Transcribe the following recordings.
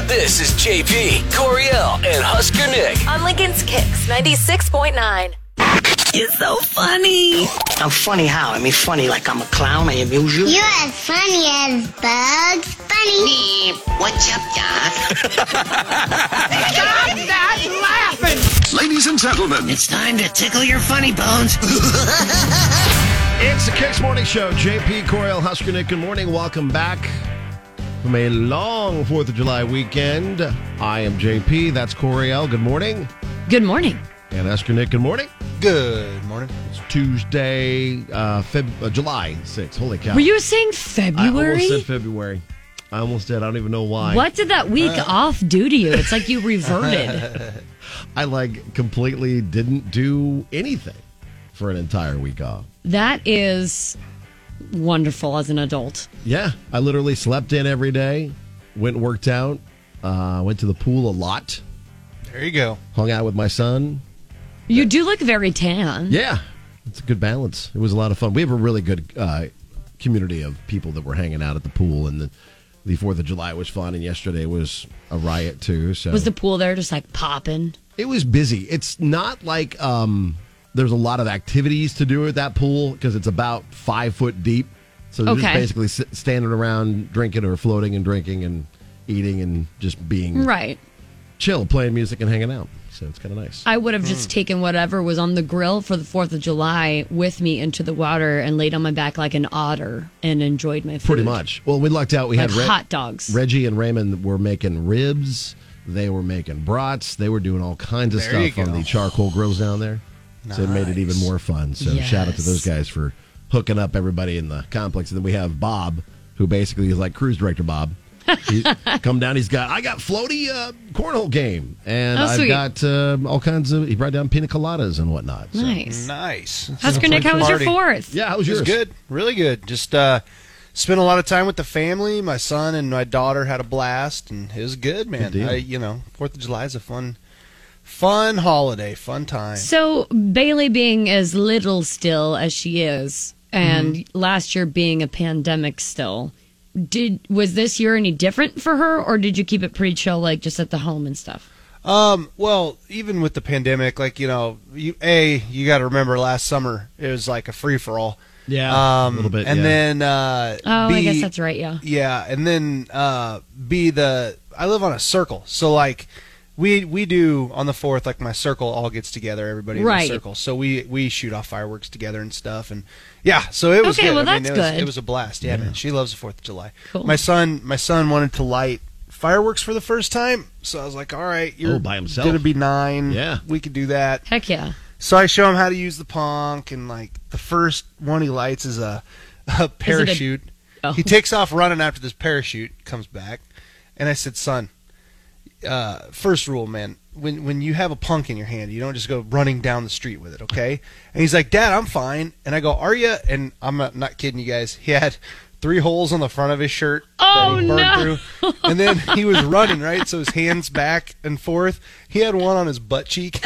This is JP, Coriel, and Husker Nick. On Lincoln's Kicks 96.9. You're so funny. I'm funny how? I mean, funny like I'm a clown. I amuse you. You're as funny as Bugs Bunny. What's up, Doc? Stop that laughing! Ladies and gentlemen, It's time to tickle your funny bones. It's the Kicks Morning Show. JP, Coriel, Husker Nick, good morning. Welcome back from a long 4th of July weekend. I am JP. That's Coriel. Good morning. Good morning. And Husker Nick, good morning. Good morning. It's Tuesday, July 6th. Holy cow. Were you saying I February? almost said February. I almost did. I don't even know why. What did that week off do to you? It's like you reverted. I completely didn't do anything for an entire week off. That is wonderful as an adult. Yeah. I literally slept in every day, went and worked out, went to the pool a lot, There you go. hung out with my son. You do look very tan. Yeah, it's a good balance. It was a lot of fun. We have a really good community of people that were hanging out at the pool, and the 4th of July was fun, and yesterday was a riot, too. So Was the pool there just like popping? It was busy. It's not like there's a lot of activities to do at that pool because it's about 5 foot deep. So they're just basically standing around drinking or floating and drinking and eating and just being Right. chill, playing music and hanging out. So it's kind of nice. I would have just taken whatever was on the grill for the 4th of July with me into the water and laid on my back like an otter and enjoyed my food. Pretty much. Well, we lucked out. We Like had hot dogs. Reggie and Raymond were making ribs. They were making brats. They were doing all kinds of There you stuff on go. the charcoal grills down there. So it made it even more fun. So shout out to those guys for hooking up everybody in the complex. And then we have Bob, who basically is like cruise director Bob. He come down. I got floaty cornhole game, and I've sweet. got all kinds of. He brought down pina coladas and whatnot. So. Nice. Nice. Husker Nick, how was your Party. 4th? Yeah, how was It yours? was good. Really good. Just spent a lot of time with the family. My son and my daughter had a blast, and it was good, man. Good deal. 4th of July is a fun holiday, fun time. So Bailey being as little still as she is, and last year being a pandemic still, was this year any different for her, or did you keep it pretty chill, like just at the home and stuff? Well, even with the pandemic, you got to remember last summer it was like a free for all. Yeah, a little bit. And then I guess that's right. Yeah. Yeah, and then I live on a circle, so we do on the 4th, like my circle all gets together, everybody in the circle, so we shoot off fireworks together and stuff, and so it was Okay, good. well, that's good. It was a blast. Yeah, man, she loves the 4th of July. Cool. My son wanted to light fireworks for the first time, so I was like, all right, you're by himself. gonna be 9. Yeah, we could do that. Heck yeah. So I show him how to use the punk, and the first one he lights is a parachute. He takes off running after this parachute, comes back, and I said, son, first rule, man, when you have a punk in your hand, you don't just go running down the street with it, okay? And he's like, Dad, I'm fine. And I go, are you? And I'm not kidding you guys. He had 3 holes on the front of his shirt that he burned through. And then he was running, right? So his hands back and forth. He had one on his butt cheek.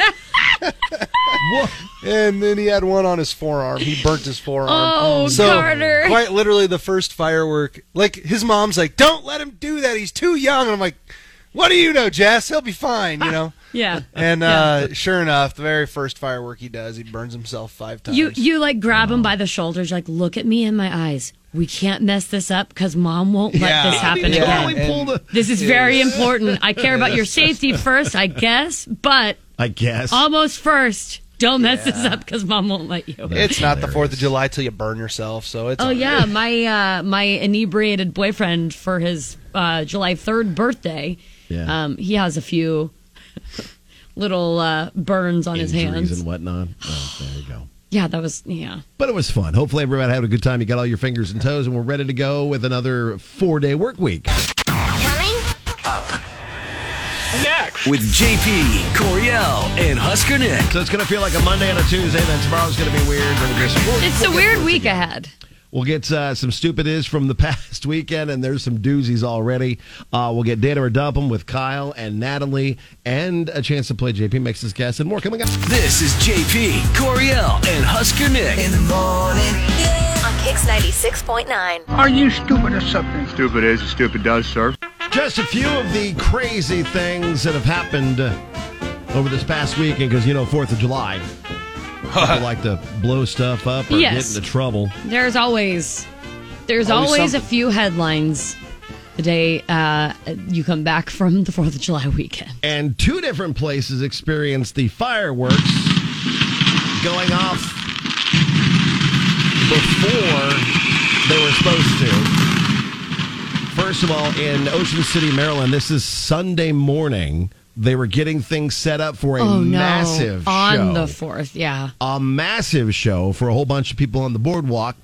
And then he had one on his forearm. He burnt his forearm. Oh, so Carter. Quite literally the first firework. His mom's like, don't let him do that. He's too young. And I'm like, what do you know, Jess? He'll be fine, Yeah. And sure enough, the very first firework he does, he burns himself 5 times. You grab him by the shoulders, look at me in my eyes. We can't mess this up because Mom won't let this happen again. This is very important. I care about your safety first, I guess, but almost first. Don't mess this up because Mom won't let you. It's not the 4th of July till you burn yourself, so it's. Oh yeah, my inebriated boyfriend for his July 3rd birthday. Yeah. He has a few little burns on his hands and whatnot. Oh, there you go. Yeah, that was But it was fun. Hopefully everybody had a good time. You got all your fingers and toes, and we're ready to go with another 4-day work week. Coming up next with JP, Coriel, and Husker Nick. So it's going to feel like a Monday and a Tuesday, then tomorrow's going to be weird. It's a weird week ahead. We'll get some stupid is from the past weekend, and there's some doozies already. We'll get Data or Dump 'em with Kyle and Natalie, and a chance to play JP Makes His Guess, and more coming up. This is JP, Coriel, and Husker Nick. In the morning. On Kicks 96.9. Are you stupid or something? Stupid is, stupid does, sir. Just a few of the crazy things that have happened over this past weekend, because, 4th of July. People like to blow stuff up or get into trouble. There's always a few headlines the day you come back from the 4th of July weekend. And 2 different places experienced the fireworks going off before they were supposed to. First of all, in Ocean City, Maryland, this is Sunday morning. They were getting things set up for a massive show. On the 4th, yeah. A massive show for a whole bunch of people on the boardwalk.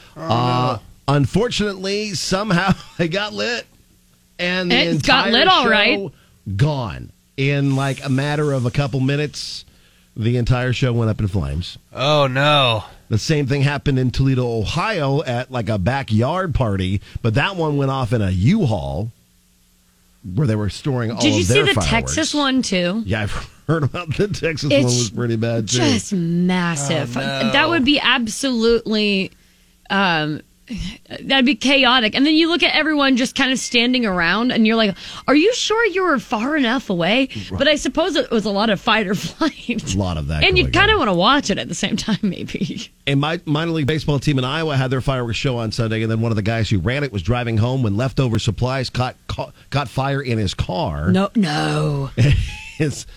Unfortunately, somehow they got lit. And the entire got lit all right. Gone. In like a matter of a couple minutes, the entire show went up in flames. Oh, no. The same thing happened in Toledo, Ohio at like a backyard party, but that one went off in a U-Haul where they were storing all of their fireworks. Did you see the Texas one, too? Yeah, I've heard about the Texas one was pretty bad, too. Just massive. Oh, no. That would be absolutely... that'd be chaotic. And then you look at everyone just kind of standing around and you're like, are you sure you were far enough away? Right. But I suppose it was a lot of fight or flight. A lot of that. And you'd kind of want to watch it at the same time, maybe. A minor league baseball team in Iowa had their fireworks show on Sunday, and then one of the guys who ran it was driving home when leftover supplies caught fire in his car. No. His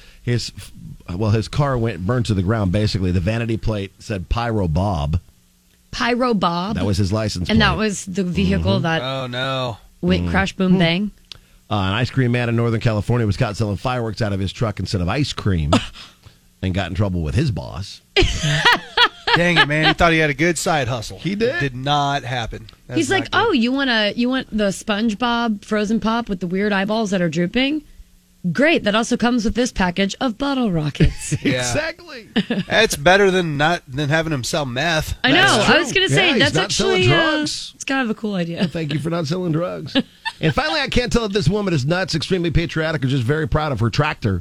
car burned to the ground, basically. The vanity plate said Pyro Bob. Pyro Bob. That was his license plate. And that was the vehicle that went crash, boom, bang. An ice cream man in Northern California was caught selling fireworks out of his truck instead of ice cream and got in trouble with his boss. Dang it, man. He thought he had a good side hustle. He did. It did not happen. He's like, good. You want the SpongeBob frozen pop with the weird eyeballs that are drooping? Great. That also comes with this package of bottle rockets. Exactly. That's better than having him sell meth. I know. I was going to say, that's actually drugs. It's kind of a cool idea. Well, thank you for not selling drugs. And finally, I can't tell if this woman is nuts, extremely patriotic, or just very proud of her tractor.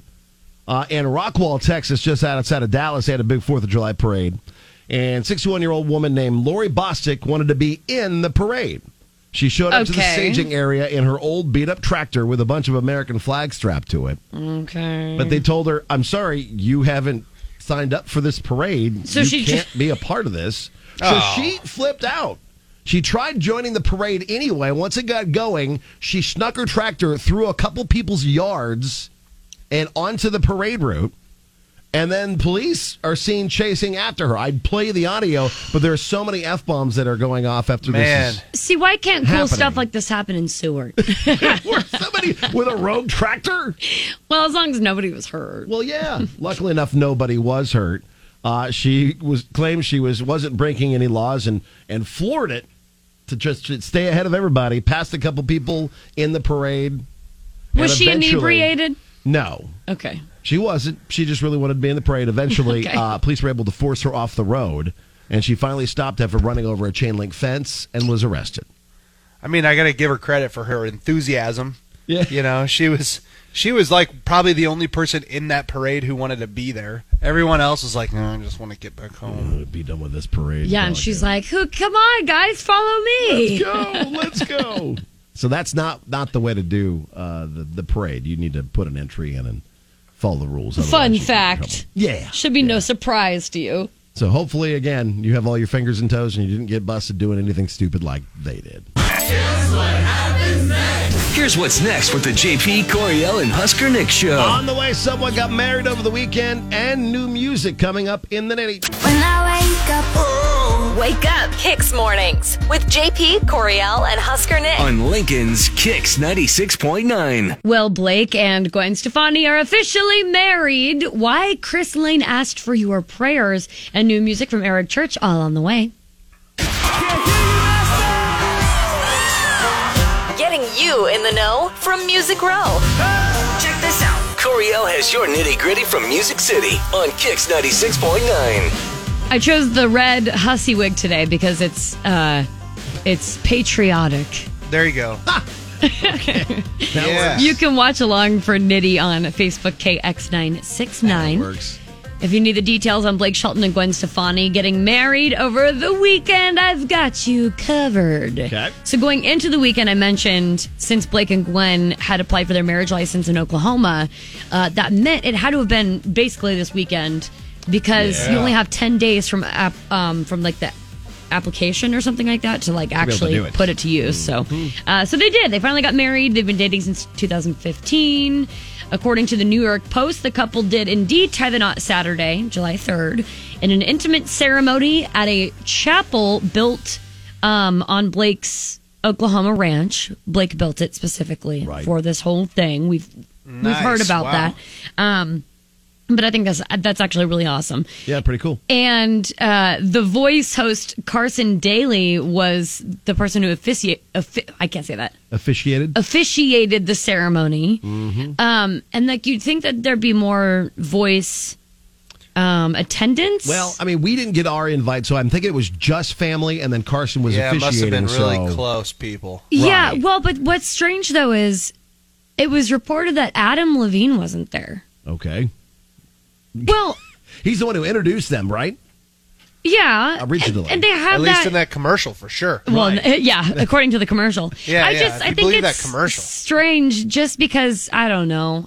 In Rockwall, Texas, just outside of Dallas, they had a big 4th of July parade. And 61-year-old woman named Lori Bostic wanted to be in the parade. She showed up to the staging area in her old beat-up tractor with a bunch of American flags strapped to it. Okay. But they told her, I'm sorry, you haven't signed up for this parade. So you can't be a part of this. So she flipped out. She tried joining the parade anyway. Once it got going, she snuck her tractor through a couple people's yards and onto the parade route. And then police are seen chasing after her. I'd play the audio, but there are so many F-bombs that are going off after this. See, why can't cool stuff like this happen in Seward? Where somebody with a rogue tractor? Well, as long as nobody was hurt. Well, yeah. Luckily enough, nobody was hurt. She claimed she wasn't breaking any laws and floored it to just stay ahead of everybody, passed a couple people in the parade. Was she inebriated? No. Okay. She wasn't. She just really wanted to be in the parade. Eventually, police were able to force her off the road, and she finally stopped after running over a chain link fence and was arrested. I mean, I got to give her credit for her enthusiasm. Yeah. You know, she was like probably the only person in that parade who wanted to be there. Everyone else was like, no, I just want to get back home. Be done with this parade. Yeah, and she's like, come on, guys, follow me. Let's go. So that's not the way to do the parade. You need to put an entry in and follow the rules. Fun fact. Yeah. Should be no surprise to you. So hopefully, again, you have all your fingers and toes and you didn't get busted doing anything stupid like they did. Here's what's next with the JP, Coriel, and Husker Nick show. On the way, someone got married over the weekend and new music coming up in the nitty. When I wake up, wake up, Kicks Mornings with JP, Coriel, and Husker Nick on Lincoln's Kicks 96.9. Well, Blake and Gwen Stefani are officially married. Why Chris Lane asked for your prayers and new music from Eric Church, all on the way. Getting you in the know from Music Row. Check this out. Coriel has your nitty-gritty from Music City on Kicks 96.9. I chose the red hussy wig today because it's patriotic. There you go. That works. You can watch along for Nitty on Facebook, KX969. That works. If you need the details on Blake Shelton and Gwen Stefani getting married over the weekend, I've got you covered. Okay. So going into the weekend, I mentioned since Blake and Gwen had applied for their marriage license in Oklahoma, that meant it had to have been basically this weekend because you only have 10 days from like the application or something like that to like actually put it to use. So they did. They finally got married. They've been dating since 2015. According to the New York Post, the couple did indeed tie the knot Saturday, July 3rd, in an intimate ceremony at a chapel built on Blake's Oklahoma ranch. Blake built it specifically for this whole thing. We've heard about that. But I think that's actually really awesome. Yeah, pretty cool. And the Voice host Carson Daly was the person who officiated the ceremony. Mm-hmm. And like you'd think that there'd be more Voice attendance. Well, I mean, we didn't get our invite, so I'm thinking it was just family, and then Carson was officiating. Yeah, it must have been really close people. Yeah, well, but what's strange though is it was reported that Adam Levine wasn't there. Okay. Well, he's the one who introduced them, right? Yeah, originally, and they have at least in that commercial for sure. Well, yeah, according to the commercial. I think it's that commercial. Strange, just because I don't know.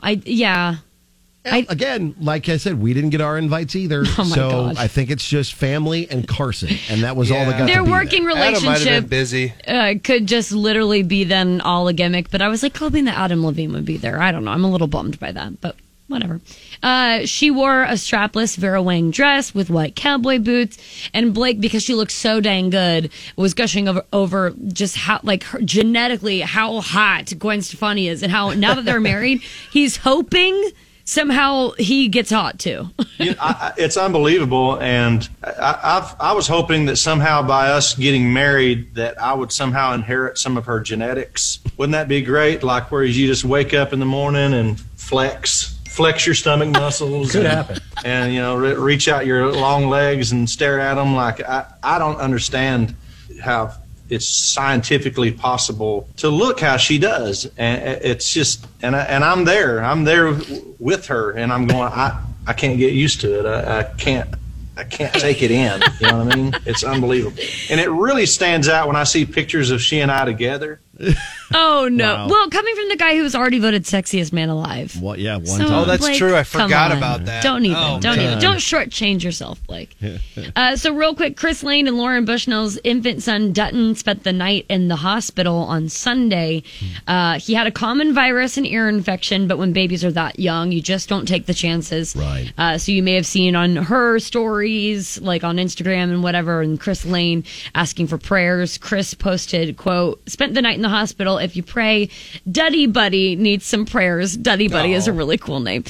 Again, like I said, we didn't get our invites either. God. I think it's just family and Carson, and that was all that got. Their to be working there. relationship Adam might have been busy. Could just literally be then all a gimmick. But I was like hoping that Adam Levine would be there. I don't know. I'm a little bummed by that, but. Whatever. She wore a strapless Vera Wang dress with white cowboy boots, and Blake, because she looked so dang good, was gushing over just how, like, genetically how hot Gwen Stefani is, and how now that they're married, he's hoping somehow he gets hot too. It's unbelievable, and I was hoping that somehow by us getting married that I would somehow inherit some of her genetics. Wouldn't that be great? Like where you just wake up in the morning and flex your stomach muscles. Could happen. And, reach out your long legs and stare at them. Like, I don't understand how it's scientifically possible to look how she does. And it's just, and I'm there with her, and I'm going, I can't get used to it. I can't take it in. You know what I mean? It's unbelievable. And it really stands out when I see pictures of she and I together. Oh, no. Wow. Well, coming from the guy who was already voted sexiest man alive. What? Yeah, one So, time. Oh, that's Blake, true. I forgot come on. about that. Don't even. Oh, Don't man. even. Don't shortchange yourself, Blake. So real quick, Chris Lane and Lauren Bushnell's infant son Dutton spent the night in the hospital on Sunday. He had a common virus and ear infection, but when babies are that young, you just don't take the chances. Right. So you may have seen on her stories, like on Instagram and whatever, and Chris Lane asking for prayers. Chris posted, quote, "Spent the night in the hospital. If you pray, Duddy Buddy needs some prayers." Duddy Buddy is a really cool name.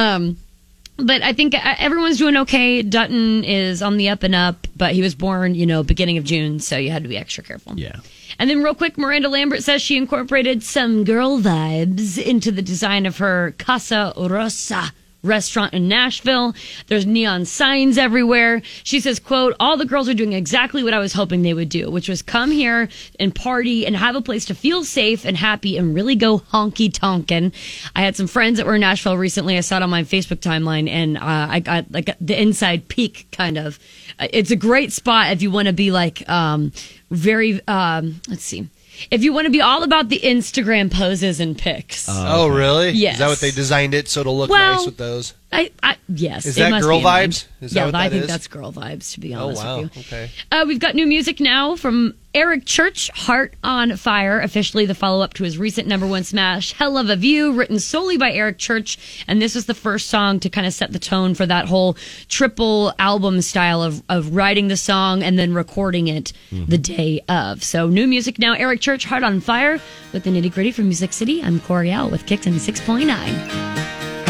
But I think everyone's doing okay. Dutton is on the up and up, but he was born, beginning of June, so you had to be extra careful. Yeah. And then real quick, Miranda Lambert says she incorporated some girl vibes into the design of her Casa Rosa restaurant in Nashville. There's neon signs everywhere. She says, quote, "All the girls are doing exactly what I was hoping they would do, which was come here and party and have a place to feel safe and happy and really go honky tonkin'." I had some friends that were in Nashville recently. I saw it on my Facebook timeline, and I got like the inside peek kind of. It's a great spot if you want to be like very, let's see. If you want to be all about the Instagram poses and pics. Oh, really? Yes. Is that what they designed it so it'll look nice with those? Yes. Is that girl vibes? Is that what that I think is? that's girl vibes, to be honest with you. Okay. We've got new music now from Eric Church, Heart on Fire, officially the follow-up to his recent #1 smash, Hell of a View, written solely by Eric Church. And this was the first song to kind of set the tone for that whole triple album style of writing the song and then recording it the day of. So new music now, Eric Church, Heart on Fire, with the nitty gritty from Music City. I'm Coriel with Kicks 96.9.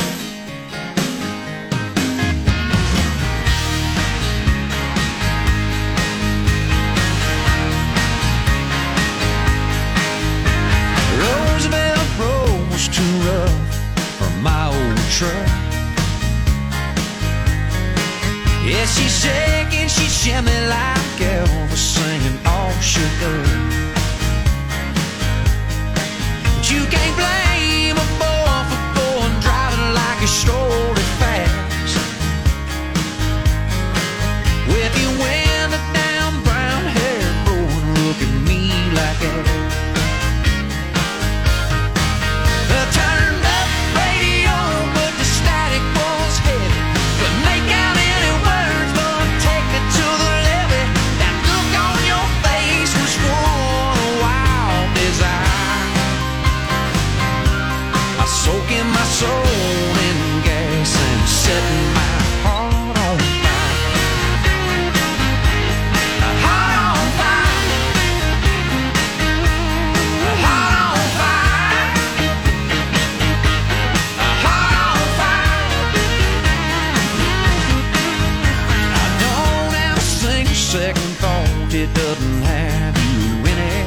Too rough for my old truck. Yeah, she's shaking, she's shimmy like Elvis singing all shook up. But you can't blame a boy for going driving like he strolling fast. soul in gas and setting my heart on fire. Heart on fire. Heart on fire. Heart on fire. I don't have a single second thought it doesn't have you in it.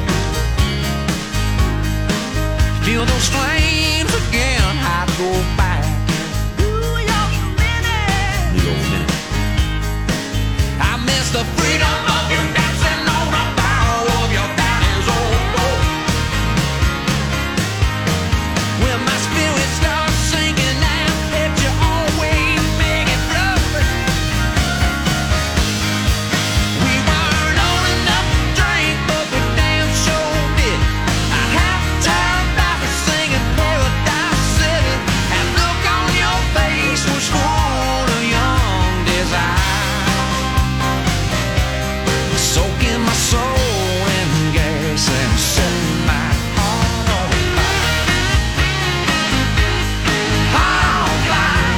Feel those flames again, I'd go back. Ooh, you're a minute. You're a minute. I miss the freedom of you dancing on the barrel of your daddy's old boat. When my spirit starts singing out, let you always make it rough. We weren't old enough to drink, but we damn sure did. I have time back singing Paradise City, and look on your face was full of young desire. Soaking my soul in gas and setting my heart on fire. Heart on fire.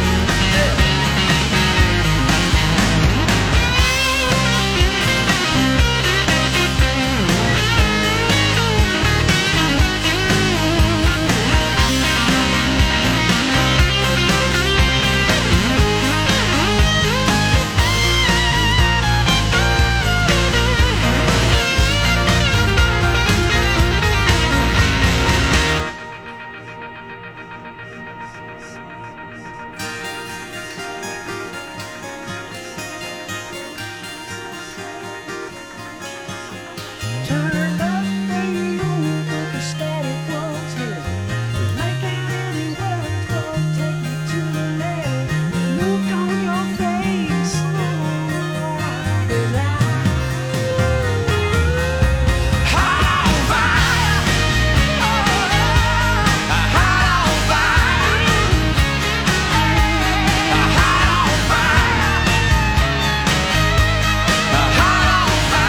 Turn up radio, but the static was here. We make it any words, but take me to the land. Look on your face, Heart on fire. Heart on fire. Heart on fire. Heart on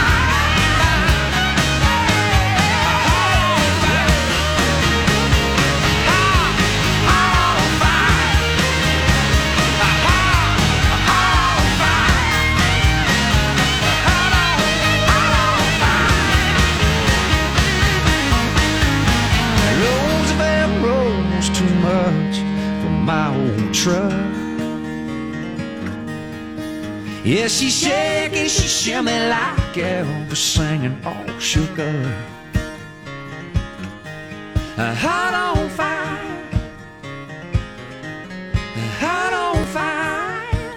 Roosevelt rolls too much for my old truck. Yeah, she's shaking, she shimmy like Elvis singing all shook up. Heart on fire. Heart on fire.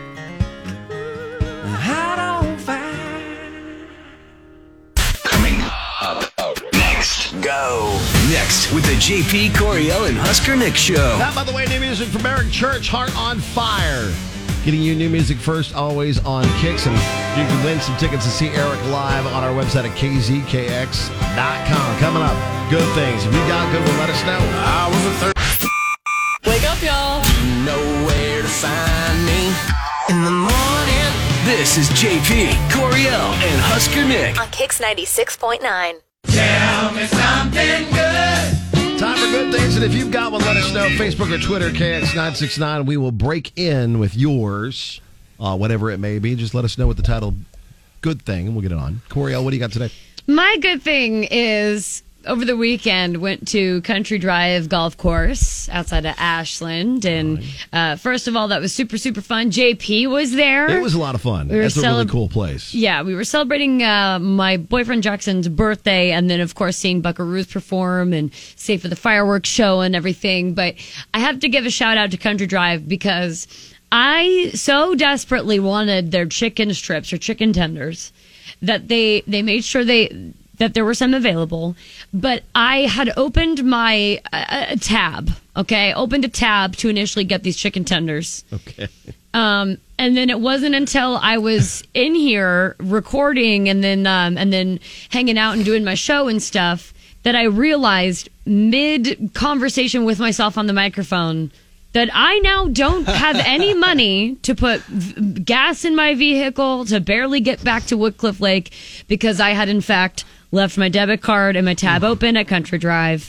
Heart on fire. Coming up next. Go. Next with the JP Coriel and Husker Nick show. Now, by the way, new music from Eric Church, Heart on Fire. Getting you new music first, always on Kicks. And you can win some tickets to see Eric live on our website at kzkx.com. Coming up, good things. If you got good one, let us know. I was a third. Wake up, y'all. You know where to find me in the morning. This is JP, Coriel, and Husker Nick. On Kicks 96.9. Tell me something good. Time for good things, and if you've got one, let us know. Facebook or Twitter, KX969. We will break in with yours, whatever it may be. Just let us know with the title Good Thing, and we'll get it on. Coriel, what do you got today? My good thing is over the weekend went to Country Drive Golf Course outside of Ashland, and first of all, that was super, super fun. JP was there. It was a lot of fun. That's a really cool place. Yeah, we were celebrating my boyfriend Jackson's birthday, and then, of course, seeing Buckaroos perform and stay for the fireworks show and everything. But I have to give a shout out to Country Drive because I so desperately wanted their chicken strips or chicken tenders that they made sure that there were some available, but I had opened my tab, opened a tab to initially get these chicken tenders. Okay. And then it wasn't until I was in here recording and then hanging out and doing my show and stuff that I realized mid-conversation with myself on the microphone that I now don't have any money to put gas in my vehicle to barely get back to Woodcliff Lake because I had, in fact, left my debit card and my tab open at Country Drive.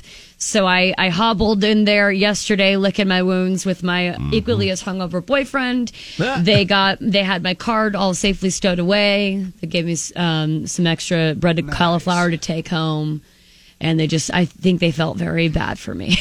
So I hobbled in there yesterday, licking my wounds with my equally as hungover boyfriend. They had my card all safely stowed away. They gave me some extra breaded cauliflower to take home. And I think they felt very bad for me.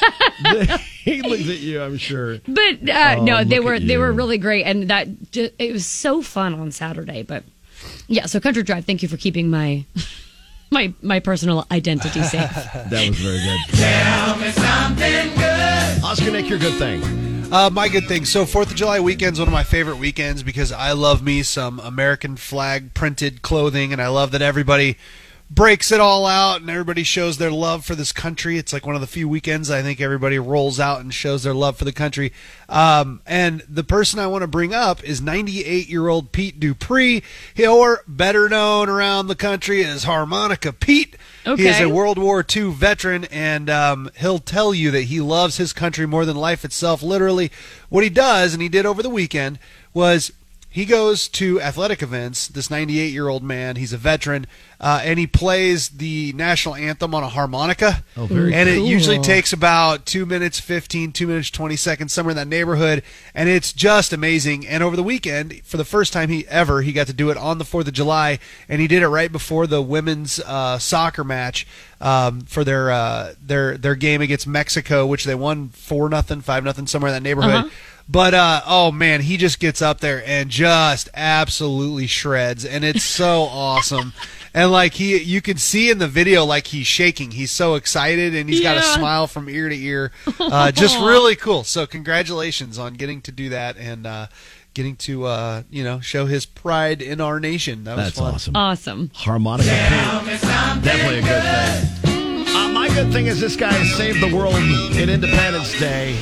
He looks at you, I'm sure. But no, they were really great. And it was so fun on Saturday. But yeah, so Country Drive, thank you for keeping my personal identity safe. That was very good. Tell me something good. Oscar, Nick, your good thing. My good thing. So 4th of July weekend's one of my favorite weekends because I love me some American flag printed clothing, and I love that everybody breaks it all out and everybody shows their love for this country. It's like one of the few weekends I think everybody rolls out and shows their love for the country. And the person I want to bring up is 98-year-old Pete Dupree, or better known around the country as Harmonica Pete. Okay. He is a World War II veteran, and he'll tell you that he loves his country more than life itself. Literally, what he does, and he did over the weekend, was he goes to athletic events, this 98-year-old man, he's a veteran, and he plays the national anthem on a harmonica. Oh, very And cool. It usually takes about 2 minutes 15, 2 minutes 20 seconds, somewhere in that neighborhood, and it's just amazing. And over the weekend, for the first time he got to do it on the 4th of July, and he did it right before the women's soccer match for their game against Mexico, which they won 4-0, 5-0, somewhere in that neighborhood. But, oh, man, he just gets up there and just absolutely shreds, and it's so awesome. And, like, you can see in the video, like, he's shaking. He's so excited, and he's got a smile from ear to ear. Just really cool. So congratulations on getting to do that and getting to, show his pride in our nation. That was fun. Awesome. Awesome. Harmonica. Definitely a good thing. My good thing is this guy saved the world in Independence Day.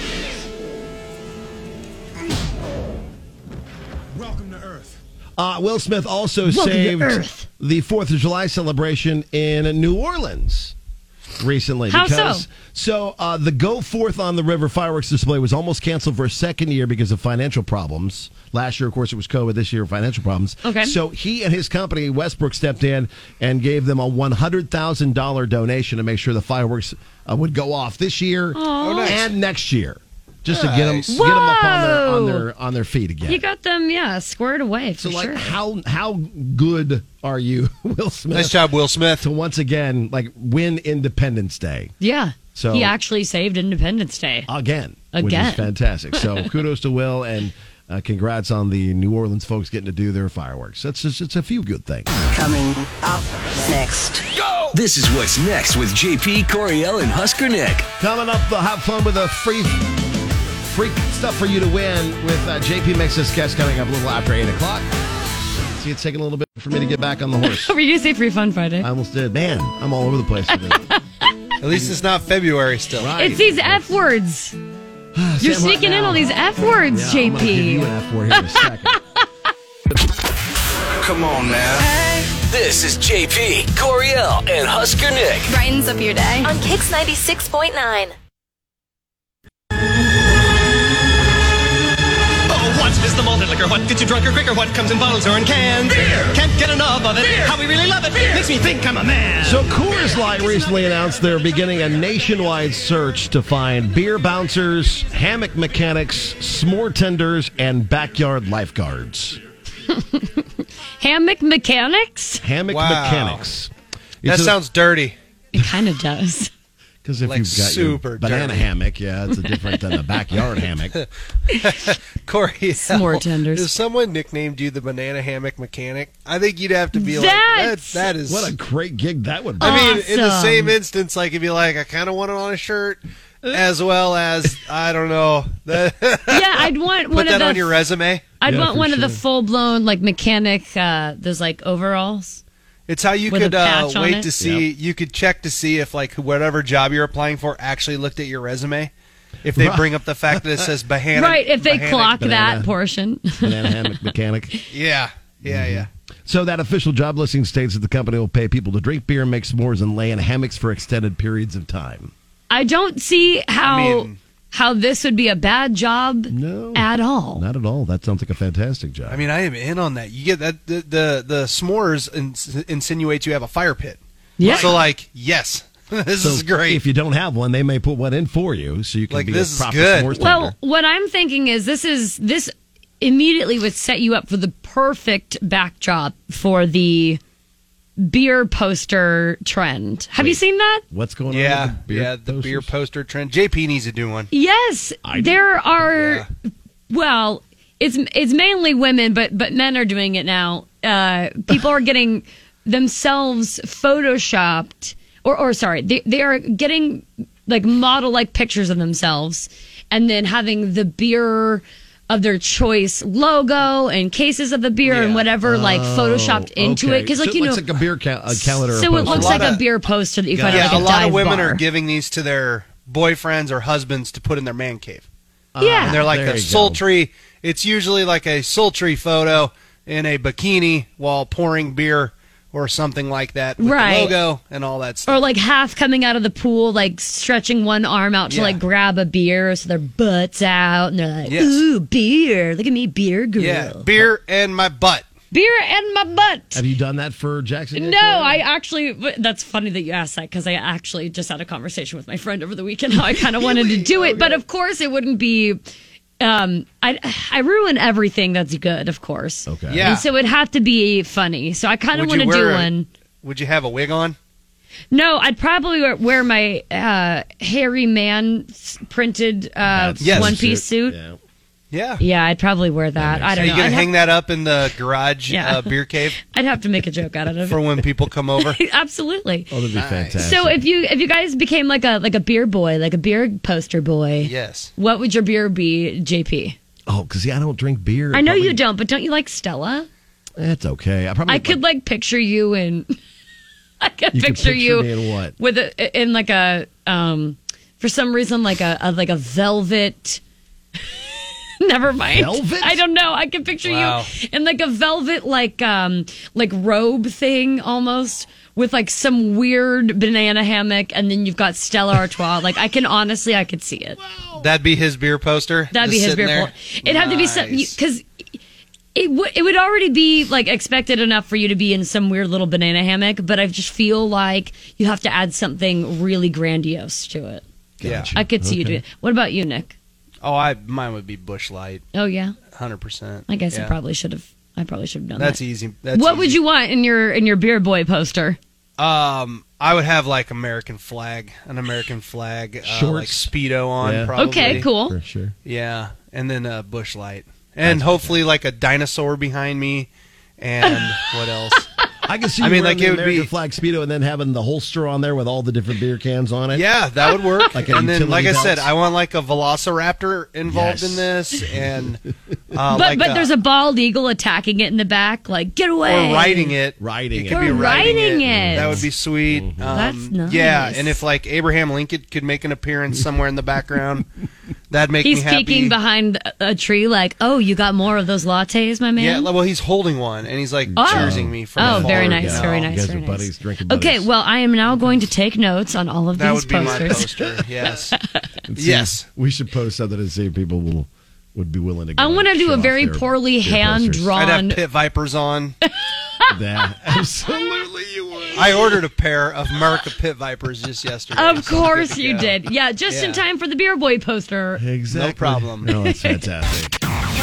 Welcome to Earth. Will Smith also saved the 4th of July celebration in New Orleans recently. How because, so? The Go Forth on the River fireworks display was almost canceled for a second year because of financial problems. Last year, of course, it was COVID. This year, financial problems. Okay. So he and his company, Westbrook, stepped in and gave them a $100,000 donation to make sure the fireworks would go off this year and next year. Just to get them up on their feet again. You got them, squared away for sure. So, how good are you, Will Smith? Nice job, Will Smith. To once again, win Independence Day. Yeah. So he actually saved Independence Day. Again. Which is fantastic. So kudos to Will, and congrats on the New Orleans folks getting to do their fireworks. It's a few good things. Coming up next. Go! This is what's next with JP, Coriel, and Husker Nick. Coming up, have fun with a free stuff for you to win with JP Makes Us Guess coming up a little after 8 o'clock. See, it's taking a little bit for me to get back on the horse. Were you say Free Fun Friday? I almost did. Man, I'm all over the place today. At least it's not February still. Right. It's these F words. You're sneaking in all these F words, JP. I'm gonna give you an F word here in a second. Come on now. Hey. This is JP, Coriel, and Husker Nick. Brightens up your day on Kix 96.9. What is the malted liquor? What gets you drunker quicker? What comes in bottles or in cans? Beer! Can't get enough of it. Beer! How we really love it. Beer! Makes me think I'm a man. So Coors Light recently announced they're beginning a nationwide search to find beer bouncers, hammock mechanics, s'more tenders, and backyard lifeguards. Hammock mechanics? Hammock mechanics. That sounds dirty. It kind of does. Because if you've got your banana hammock, it's a different than a backyard hammock. Corey, s'more tenders. If someone nicknamed you the banana hammock mechanic, I think you'd have to be like, that is... What a great gig that would be. I mean, in the same instance, like, if you're like, I kind of want it on a shirt, as well as, I don't know. I'd want one Put that on your resume. I'd want one of the full-blown, mechanic, those, overalls. It's how you could wait to see. Yep. You could check to see if whatever job you're applying for actually looked at your resume. If they bring up the fact that it says banana, right? If they clock that portion, banana hammock mechanic. Yeah. So that official job listing states that the company will pay people to drink beer, make s'mores, and lay in hammocks for extended periods of time. I don't see how this would be a bad job at all. Not at all. That sounds like a fantastic job. I mean, I am in on that. You get that the s'mores insinuates you have a fire pit. Yeah. So yes. This is great. If you don't have one, they may put one in for you, so you can be this a proper is good. s'mores Well, maker. what I'm thinking is this immediately would set you up for the perfect backdrop for the beer poster trend. Have you seen that? What's going on? Yeah, with the beer the beer posters? poster trend. JP needs to do one. Yes, there are. Well, it's mainly women, but men are doing it now. People are getting themselves photoshopped, or sorry, they are getting like model-like pictures of themselves, and then having the beer of their choice logo and cases of the beer and whatever like photoshopped into it, because so like it looks like a beer calendar. So it looks like a beer poster that you find at like a lot of dive women bar. are giving these to their boyfriends or husbands to put in their man cave. Yeah, and they're like there a you sultry. It's usually like a sultry photo in a bikini while pouring beer or something like that with Right. the logo and all that stuff. or like half coming out of the pool, like stretching one arm out to like grab a beer, so their butt's out, and they're like, "Ooh, beer! Look at me, beer girl." Yeah, beer and my butt. Beer and my butt. Have you done that for Jackson? No, I actually. That's funny that you asked that, because I actually just had a conversation with my friend over the weekend how I kind of wanted to do it, but of course it wouldn't be. I ruin everything that's good, of course. Okay. Yeah. And so it'd have to be funny. So I kind of want to do one. Would you have a wig on? No, I'd probably wear my hairy man printed one piece suit. Yeah. Yeah, I'd probably wear that. I don't Are know. you going to hang that up in the garage Yeah. beer cave I'd have to make a joke out of it for when people come over? Absolutely. Oh, that'd be fantastic. So if you guys became like a beer boy, like a beer poster boy, Yes. what would your beer be, JP? Oh, because I don't drink beer. I know you don't, but don't you like Stella? That's okay. I could like picture you in. I could You could picture you me in what? with in like a for some reason like a velvet. Never mind. Velvet? I don't know. I can picture Wow. you in like a velvet like robe thing almost, with like some weird banana hammock, and then you've got Stella Artois. Like I could see it. That'd be his beer poster? That'd be Just his sitting beer there? poster. It'd have to be some, because it would already be like expected enough for you to be in some weird little banana hammock, but I just feel like you have to add something really grandiose to it. Yeah. I could see you do it. What about you, Nick? Oh, mine would be Busch Light. Oh yeah, 100%. I guess yeah. I probably should have done that. That's easy. That's what easy. would you want in your beer boy poster? I would have like an American flag, like Speedo on. Yeah. Probably. Okay, cool. For sure. Yeah, and then a Busch Light, and hopefully like a dinosaur behind me, and what else? I can see. I You mean, wearing like, the it would American be- flag Speedo, and then having the holster on there with all the different beer cans on it. Yeah, that would work. Like a and then, like I utility said, belt. I want like a Velociraptor involved Yes. in this, and But there's a bald eagle attacking it in the back. Like get away! or riding it. Riding It it. could be Or riding riding it. it. That would be sweet. That's nice. Yeah, and if like Abraham Lincoln could make an appearance somewhere in the background, that'd make He's me happy. peeking behind a tree, like, "Oh, you got more of those lattes, my man." Yeah, well, he's holding one, and he's like Oh. cheersing me from Oh, afar. very nice, Yeah. very You nice, guys very are nice. buddies, drinking buddies. Okay, well, I am now going to take notes on all of That these would be my posters. poster. Yes. And see, Yes. We should post something and see if people would be willing to go I want to and do show a off very their poorly beer posters. I'd hand-drawn. have pit vipers on. Yeah, absolutely you would. I ordered a pair of America pit vipers just yesterday. Of so I'm course good to you go. did. Yeah, just in Yeah. time for the Beer Boy poster. Exactly. No problem. No, that's fantastic.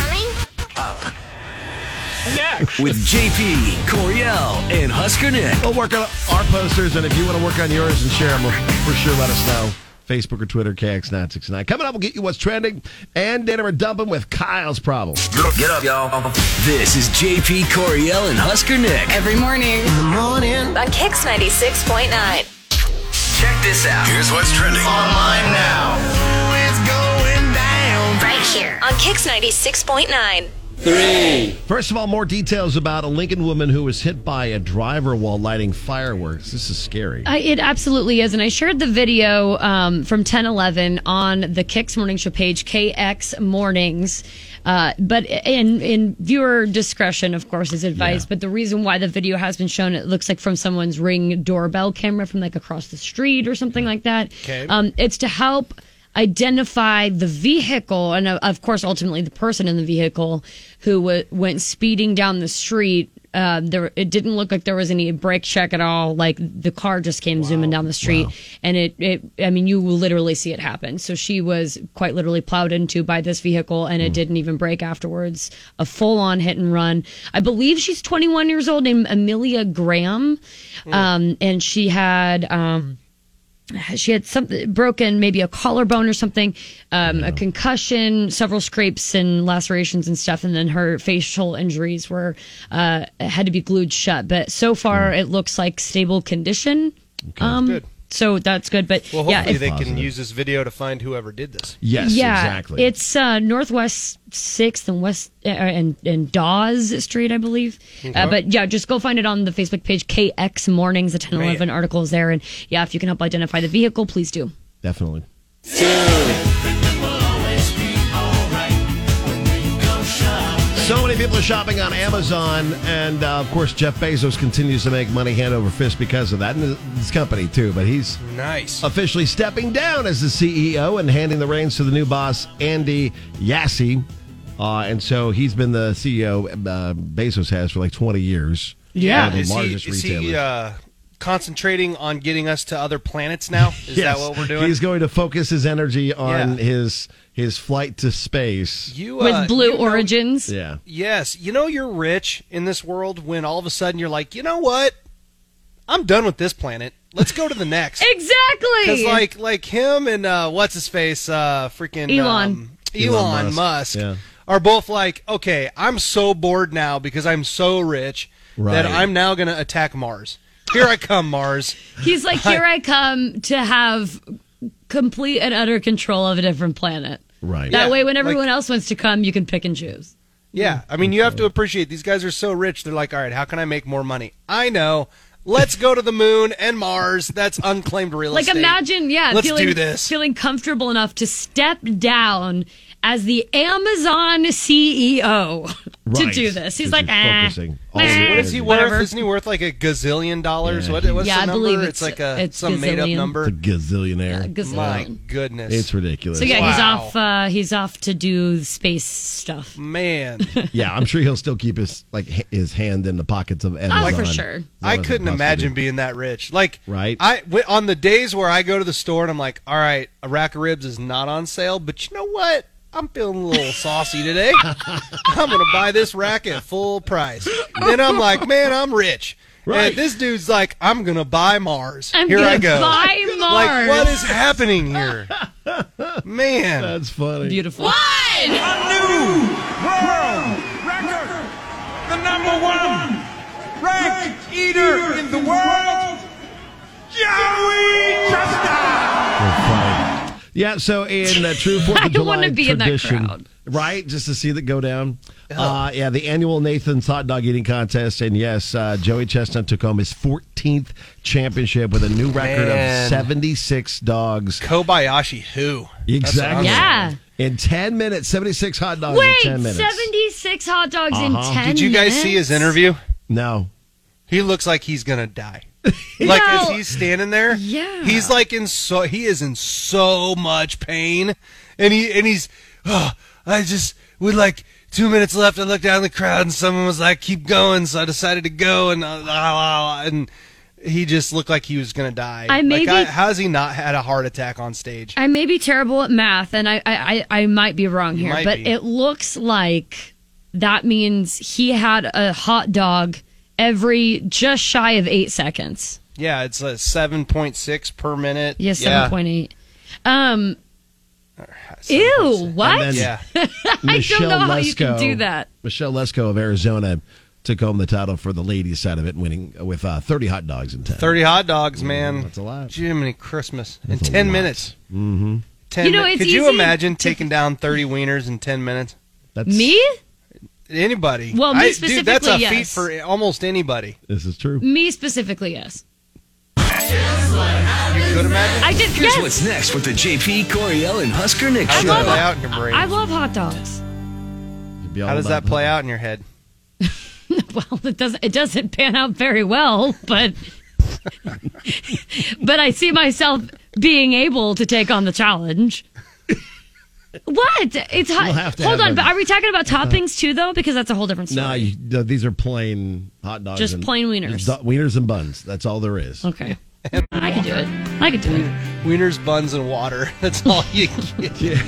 With JP, Coriel, and Husker Nick. We'll work on our posters, and if you want to work on yours and share them, for sure let us know. Facebook or Twitter, KX969. Coming up, we'll get you what's trending and dinner or dumping with Kyle's Problem. Get up, y'all. This is JP, Coriel, and Husker Nick. Every morning In the morning. on Kix 96.9. Check this out. Here's what's trending online now. It's going down. Right here on Kix 96.9. First of all, more details about a Lincoln woman who was hit by a driver while lighting fireworks. This is scary. It absolutely is. And I shared the video from 1011 on the Kix Morning Show page, KX Mornings. But in viewer discretion, of course, is advised. Yeah. But the reason why the video has been shown, it looks like from someone's Ring doorbell camera from like across the street or something like that. Okay. It's to help identify the vehicle and, of course, ultimately the person in the vehicle who went speeding down the street It didn't look like there was any brake check at all. Like the car just came zooming down the street, and I mean, you will literally see it happen. So she was quite literally plowed into by this vehicle, and it didn't even brake afterwards. A full-on hit and run. I believe she's 21 years old, named Amelia Graham, and she had something broken, maybe a collarbone or something, a concussion, several scrapes and lacerations and stuff, and then her facial injuries had to be glued shut. But so far, it looks like stable condition. That's good. So that's good. But well, hopefully they can use this video to find whoever did this. Yes, exactly. It's Northwest 6th and West and Dawes Street, I believe. Okay. But yeah, just go find it on the Facebook page, KX Mornings. The 10-11 article is there. And yeah, if you can help identify the vehicle, please do. Definitely. So many people are shopping on Amazon, and of course, Jeff Bezos continues to make money hand over fist because of that, and his company too. But he's officially stepping down as the CEO and handing the reins to the new boss, Andy Jassy. And so he's been the CEO, Bezos has, for like 20 years. Yeah. The Is largest retailer. he concentrating on getting us to other planets now? Is that what we're doing? He's going to focus his energy on his flight to space. With Blue Origins. Yeah. Yes. You know you're rich in this world when all of a sudden you're like, you know what? I'm done with this planet. Let's go to the next. Exactly. Because like him and what's his face, freaking Elon Musk are both like, okay, I'm so bored now because I'm so rich that I'm now going to attack Mars. Here I come, Mars. He's like, here I come to have complete and utter control of a different planet. Right. That way, when everyone else wants to come, you can pick and choose. Yeah. I mean, you have to appreciate these guys are so rich. They're like, all right, how can I make more money? I know. Let's go to the moon and Mars. That's unclaimed real estate. Like, imagine, Let's do this. Feeling comfortable enough to step down as the Amazon CEO to do this. He's like, focusing. What is he worth? Isn't he worth like $1 gazillion? Yeah, What's the number? I believe it's like some gazillion. made up number. It's a gazillionaire. Gazillion. My goodness. It's ridiculous. So yeah, he's off to do space stuff. Man. Yeah, I'm sure he'll still keep his hand in the pockets of Amazon. Oh, for sure. I couldn't imagine being that rich. Like, right? On the days where I go to the store and I'm like, all right, a rack of ribs is not on sale, but you know what? I'm feeling a little saucy today. I'm going to buy this rack at full price. Then I'm like, man, I'm rich. Right. And this dude's like, I'm going to buy Mars. Here I go. Buy Mars. Like, what is happening here? Man. That's funny. Beautiful. A new world record. The #1 ranked eater in the world, Joey Chestnut. Yeah, so in true 4th of July wanna be in that tradition, crowd. right? Just to see that go down. The annual Nathan's Hot Dog Eating Contest, and yes, Joey Chestnut took home his 14th championship with a new record of 76 dogs. Kobayashi who? Exactly. Yeah. In 10 minutes, 76 hot dogs in 10 minutes. 76 hot dogs in 10 minutes? Did you guys see his interview? No. He looks like he's going to die. Like, as he's standing there, he's like he is in so much pain, and he's I just with like 2 minutes left. I looked down the crowd, and someone was like, "Keep going," so I decided to go, and he just looked like he was gonna die. How has he not had a heart attack on stage? I may be terrible at math, and I might be wrong here, but it looks like that means he had a hot dog every just shy of 8 seconds. Yeah, it's 7.6 per minute. Yeah, 7.8. Ew, what? Yeah. I don't know how you can do that. Michelle Lesko of Arizona took home the title for the ladies' side of it, winning with 30 hot dogs in 10. 30 hot dogs, man. That's a lot. Jiminy Christmas. In 10 minutes. Mm-hmm. Could you imagine taking down 30 wieners in 10 minutes? Me? Anybody. Well, me specifically, dude, that's a yes. feat for almost anybody. This is true. Me specifically, yes. You could imagine? Here's what's next with the JP, Coriel, and Husker Nick show. How does that play out in your brain? I love hot dogs. How does that play out in your head? Well, it doesn't pan out very well, but I see myself being able to take on the challenge. What? It's hot. We'll have to Hold have on, them. but are we talking about toppings too, though? Because that's a whole different story. No, these are plain hot dogs. Just plain wieners. Wieners and buns. That's all there is. Okay. I can do it. I can do it. Wieners, buns, and water. That's all you get.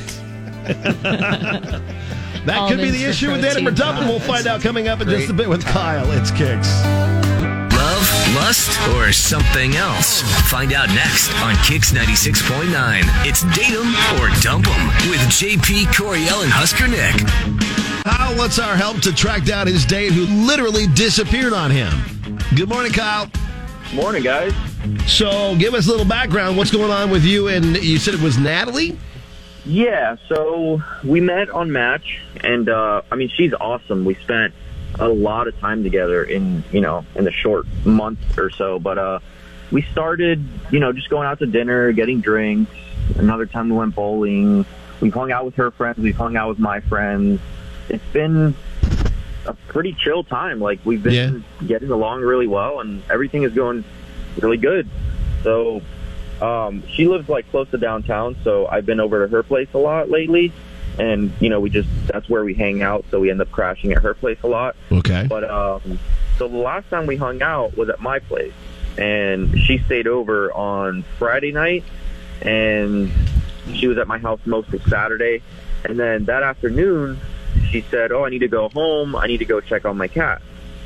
That could be the issue with Adam or Dublin. We'll find out coming up in just a bit with Kyle. It's Kicks. Love, lust, or something else? Find out next on Kicks 96.9. It's Date 'em or Dump 'em with JP, Coriel, and Husker Nick. Kyle wants our help to track down his date who literally disappeared on him. Good morning, Kyle. Morning, guys. So give us a little background. What's going on with you? And you said it was Natalie? Yeah, so we met on Match, and she's awesome. We spent a lot of time together in the short month or so, but we started, just going out to dinner, getting drinks. Another time we went bowling. We've hung out with her friends. We've hung out with my friends. It's been a pretty chill time. Like, we've been getting along really well, and everything is going really good. So she lives close to downtown, so I've been over to her place a lot lately, and that's where we hang out, so we end up crashing at her place a lot. Okay. But so the last time we hung out was at my place, and she stayed over on Friday night, and she was at my house most of Saturday, and then that afternoon she said, I need to go home, I need to go check on my cat.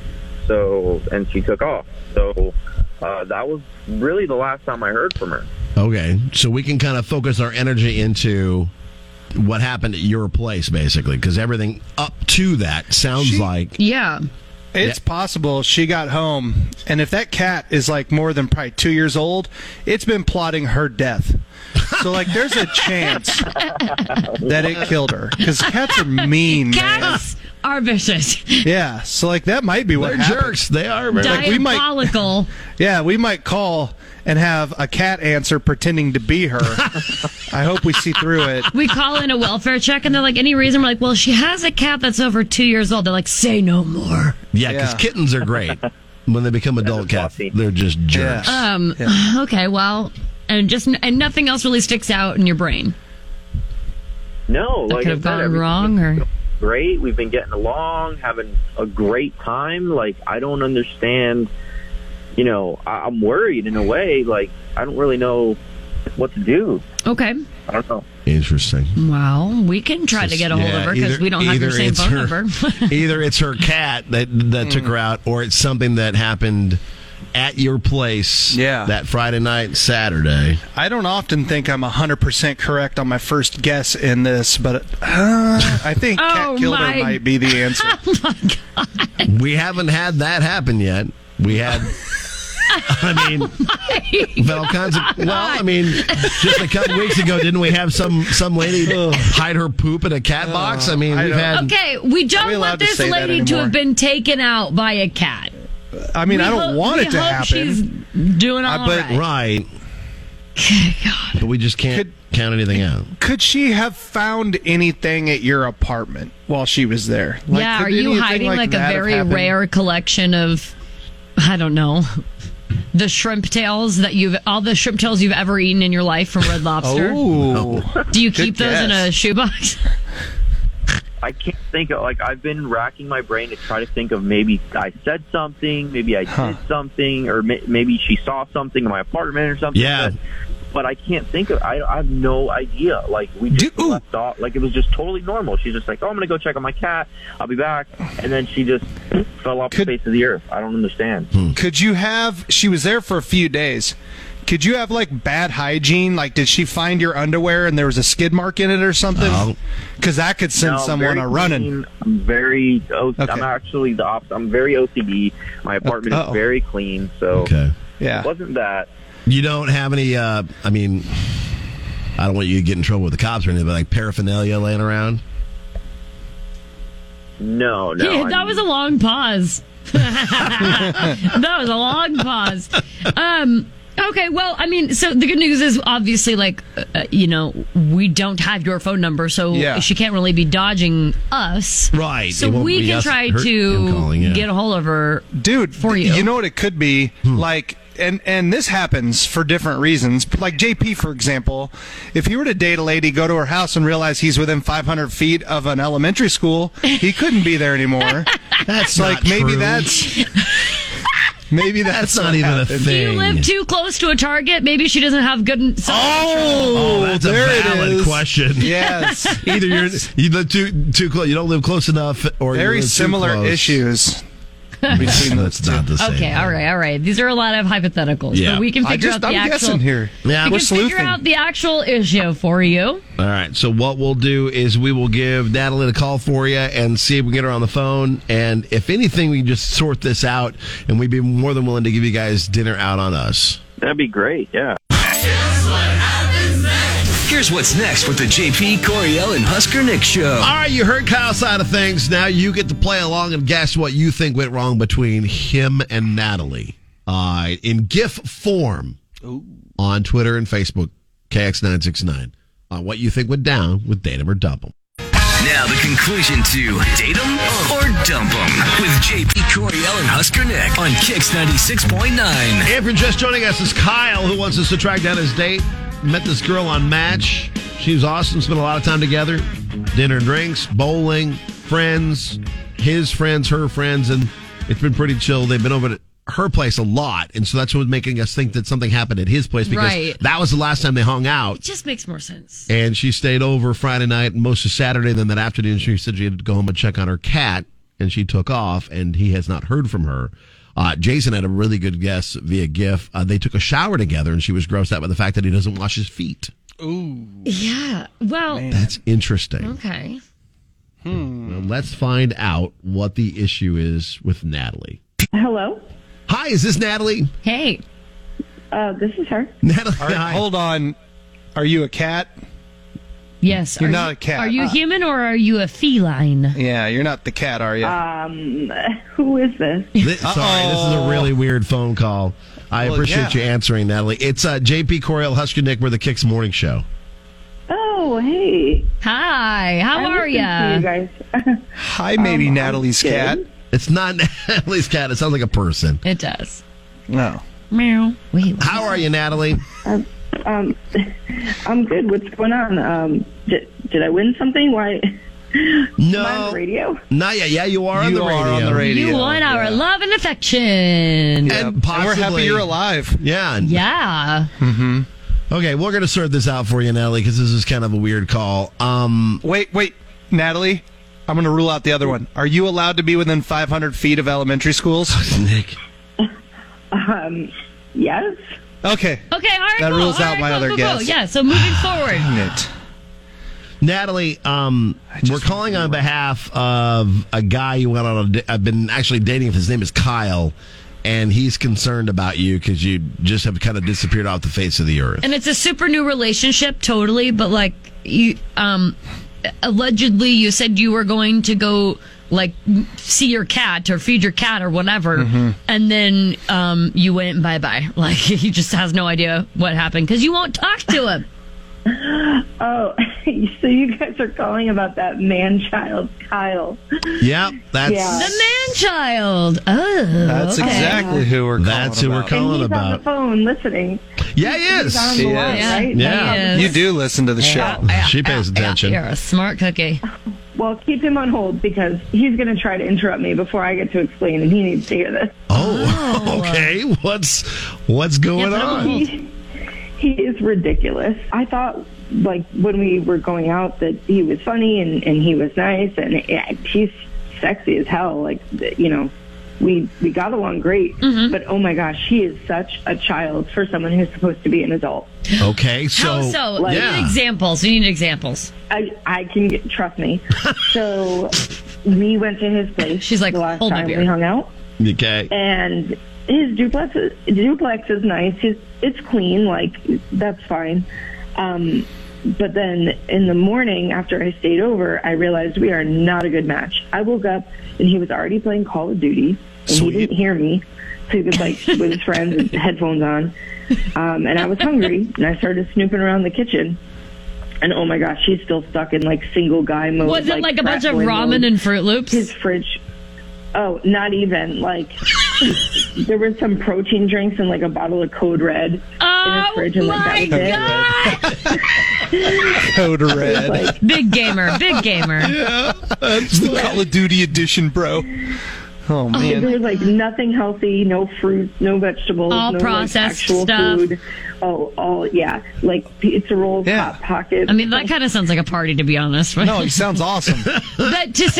And she took off. So that was really the last time I heard from her. Okay, so we can kind of focus our energy into what happened at your place, basically, because everything up to that sounds like... Yeah. It's possible she got home, and if that cat is more than probably 2 years old, it's been plotting her death. So there's a chance that it killed her, because cats are mean. Cats are vicious. Yeah, so that might be what They're happened. jerks. They are. Diabolical. We might call and have a cat answer pretending to be her. I hope we see through it. We call in a welfare check, and they're like, any reason? We're like, well, she has a cat that's over 2 years old. They're like, say no more. Yeah, because kittens are great. When they become adult cats, they're just jerks. Okay, well, and nothing else really sticks out in your brain. No, that could have gone wrong, or great. We've been getting along, having a great time. I don't understand. I'm worried in a way. I don't really know what to do. Okay. I don't know. Interesting. Well, we can try to get a hold of her because we don't have your same phone number. Either it's her cat that took her out, or it's something that happened at your place that Friday night, Saturday. I don't often think I'm 100% correct on my first guess in this, but I think cat killed her might be the answer. Oh, my God. We haven't had that happen yet. We had... all kinds of... just a couple weeks ago, didn't we have some lady hide her poop in a cat box? We've had... Okay, we don't want this lady to have been taken out by a cat. I don't want it to happen. She's doing all right. Right. God. But we just can't count anything out. Could she have found anything at your apartment while she was there? Are you hiding a very rare collection of, I don't know, the shrimp tails all the shrimp tails you've ever eaten in your life from Red Lobster? Oh. Do you keep those in a shoebox? I can't think of, I've been racking my brain to try to think of maybe I said something, maybe I did something, or maybe she saw something in my apartment or something. Yeah. But I can't think of, I have no idea. We just left off, it was just totally normal. She's just I'm going to go check on my cat, I'll be back. And then she just fell off the face of the earth. I don't understand. Could you have, she was there for a few days. Could you have bad hygiene? Did she find your underwear and there was a skid mark in it or something? Because that could send someone a running. I'm actually the opposite. I'm very OCD. My apartment is very clean, so it wasn't that. You don't have any, I don't want you to get in trouble with the cops or anything, but paraphernalia laying around? No. That was a long pause. That was a long pause. Okay, well, so the good news is obviously, we don't have your phone number, so she can't really be dodging us. Right. So we can try to get a hold of her, dude, for you. You know what it could be? and this happens for different reasons. Like JP, for example, if he were to date a lady, go to her house, and realize he's within 500 feet of an elementary school, he couldn't be there anymore. That's like not maybe true. Maybe that's not even a thing. Do you live too close to a Target? Maybe she doesn't have good Oh, that's a valid question. Yes. Either you live too close, you don't live close enough, or very you live similar too close. issues. That's not the same. Okay, all right. These are a lot of hypotheticals. Yeah. But we can figure out the I'm actual. guessing here. Yeah, we can figure out the actual issue for you. All right. So what we'll do is we will give Natalie a call for you and see if we can get her on the phone. And if anything, we can just sort this out, and we'd be more than willing to give you guys dinner out on us. That'd be great, yeah. Here's what's next with the JP, Coriel, and Husker Nick show. All right, you heard Kyle's side of things. Now you get to play along and guess what you think went wrong between him and Natalie. In GIF form on Twitter and Facebook, KX969. What you think went down with Date 'em or Dump 'em. Now the conclusion to Date 'em or Dump 'em with JP, Coriel, and Husker Nick on Kix 96.9. If you're just joining us, it's Kyle who wants us to track down his date. Met this girl on Match. She was awesome. Spent a lot of time together. Dinner and drinks, bowling, friends, his friends, her friends, and it's been pretty chill. They've been over to her place a lot, and so that's what's making us think that something happened at his place because that was the last time they hung out. It just makes more sense. And she stayed over Friday night and most of Saturday. Then that afternoon, she said she had to go home and check on her cat, and she took off, and he has not heard from her. Jason had a really good guess via GIF. They took a shower together, and she was grossed out by the fact that he doesn't wash his feet. Ooh. Yeah. Well, that's interesting. Okay. Well, let's find out what the issue is with Natalie. Hello. Hi, is this Natalie? Hey. This is her. Natalie, All right, hold on. Are you a cat? Yes. You're not a cat. Are you human or are you a feline? Yeah, you're not the cat, are you? Who is this? Sorry, this is a really weird phone call. I appreciate you answering, Natalie. It's JP, Coriel, Husker Nick. We're the Kicks Morning Show. Oh, hey. Hi. How are you guys? Hi, maybe Natalie's cat. It's not Natalie's cat. It sounds like a person. It does. No. Meow. Wait. How are you, Natalie? I'm good. What's going on? Did I win something? Why? No. Am I on the radio? Not yet. Yeah, you are on the radio. You won our love and affection. And possibly, we're happy you're alive. Yeah. Yeah. Mm-hmm. Okay, we're going to sort this out for you, Natalie, because this is kind of a weird call. Wait, Natalie. I'm going to rule out the other one. Are you allowed to be within 500 feet of elementary schools? Nick. Yes. Okay. Okay, all right. That rules out my other guess. Yeah, so moving forward. Dang it. Natalie, we're calling on behalf of a guy you went on I've been actually dating. His name is Kyle, and he's concerned about you because you just have kind of disappeared off the face of the earth. And it's a super new relationship, totally, but like you allegedly you said you were going to go like see your cat or feed your cat or whatever, and then you went and bye-bye. Like he just has no idea what happened because you won't talk to him. Oh, so you guys are calling about that man-child, Kyle. Yep, that's the man-child. Oh, that's exactly who we're calling That's who about. we're calling and he's about. on the phone listening. Yeah, he is. He's on the line, right? Yeah. You do listen to the show. She pays attention. You're a smart cookie. Well, keep him on hold because he's going to try to interrupt me before I get to explain, and he needs to hear this. Oh, okay. What's going on? He is ridiculous. I thought, like, when we were going out that he was funny and he was nice, and he's sexy as hell. Like, you know, we got along great. But, oh, my gosh, he is such a child for someone who's supposed to be an adult. Okay, so... We need examples. We need examples. I can get, trust me. So we went to his place. She's like, the last hold my time beer. we hung out. Okay. And his duplex is nice. It's clean, like that's fine. But then in the morning after I stayed over, I realized we are not a good match. I woke up and he was already playing Call of Duty, and he didn't hear me, so he was like with his friends with headphones on. And I was hungry, and I started snooping around the kitchen. And oh my gosh, she's still stuck in like single guy mode. Was it like a bunch of frat boy ramen mode. and Fruit Loops? His fridge. Oh, not even. Like, there were some protein drinks and, like, a bottle of Code Red in his fridge, and, like, that was it. Code Red. Like, Big gamer. Yeah, it's the Call of Duty edition, bro. Oh, man. There was, like, nothing healthy, no fruits, no vegetables, all no processed like, actual stuff. food. Oh, yeah. Like, pizza rolls, Hot Pockets. I mean, that kind of sounds like a party, to be honest. No, he sounds awesome. But to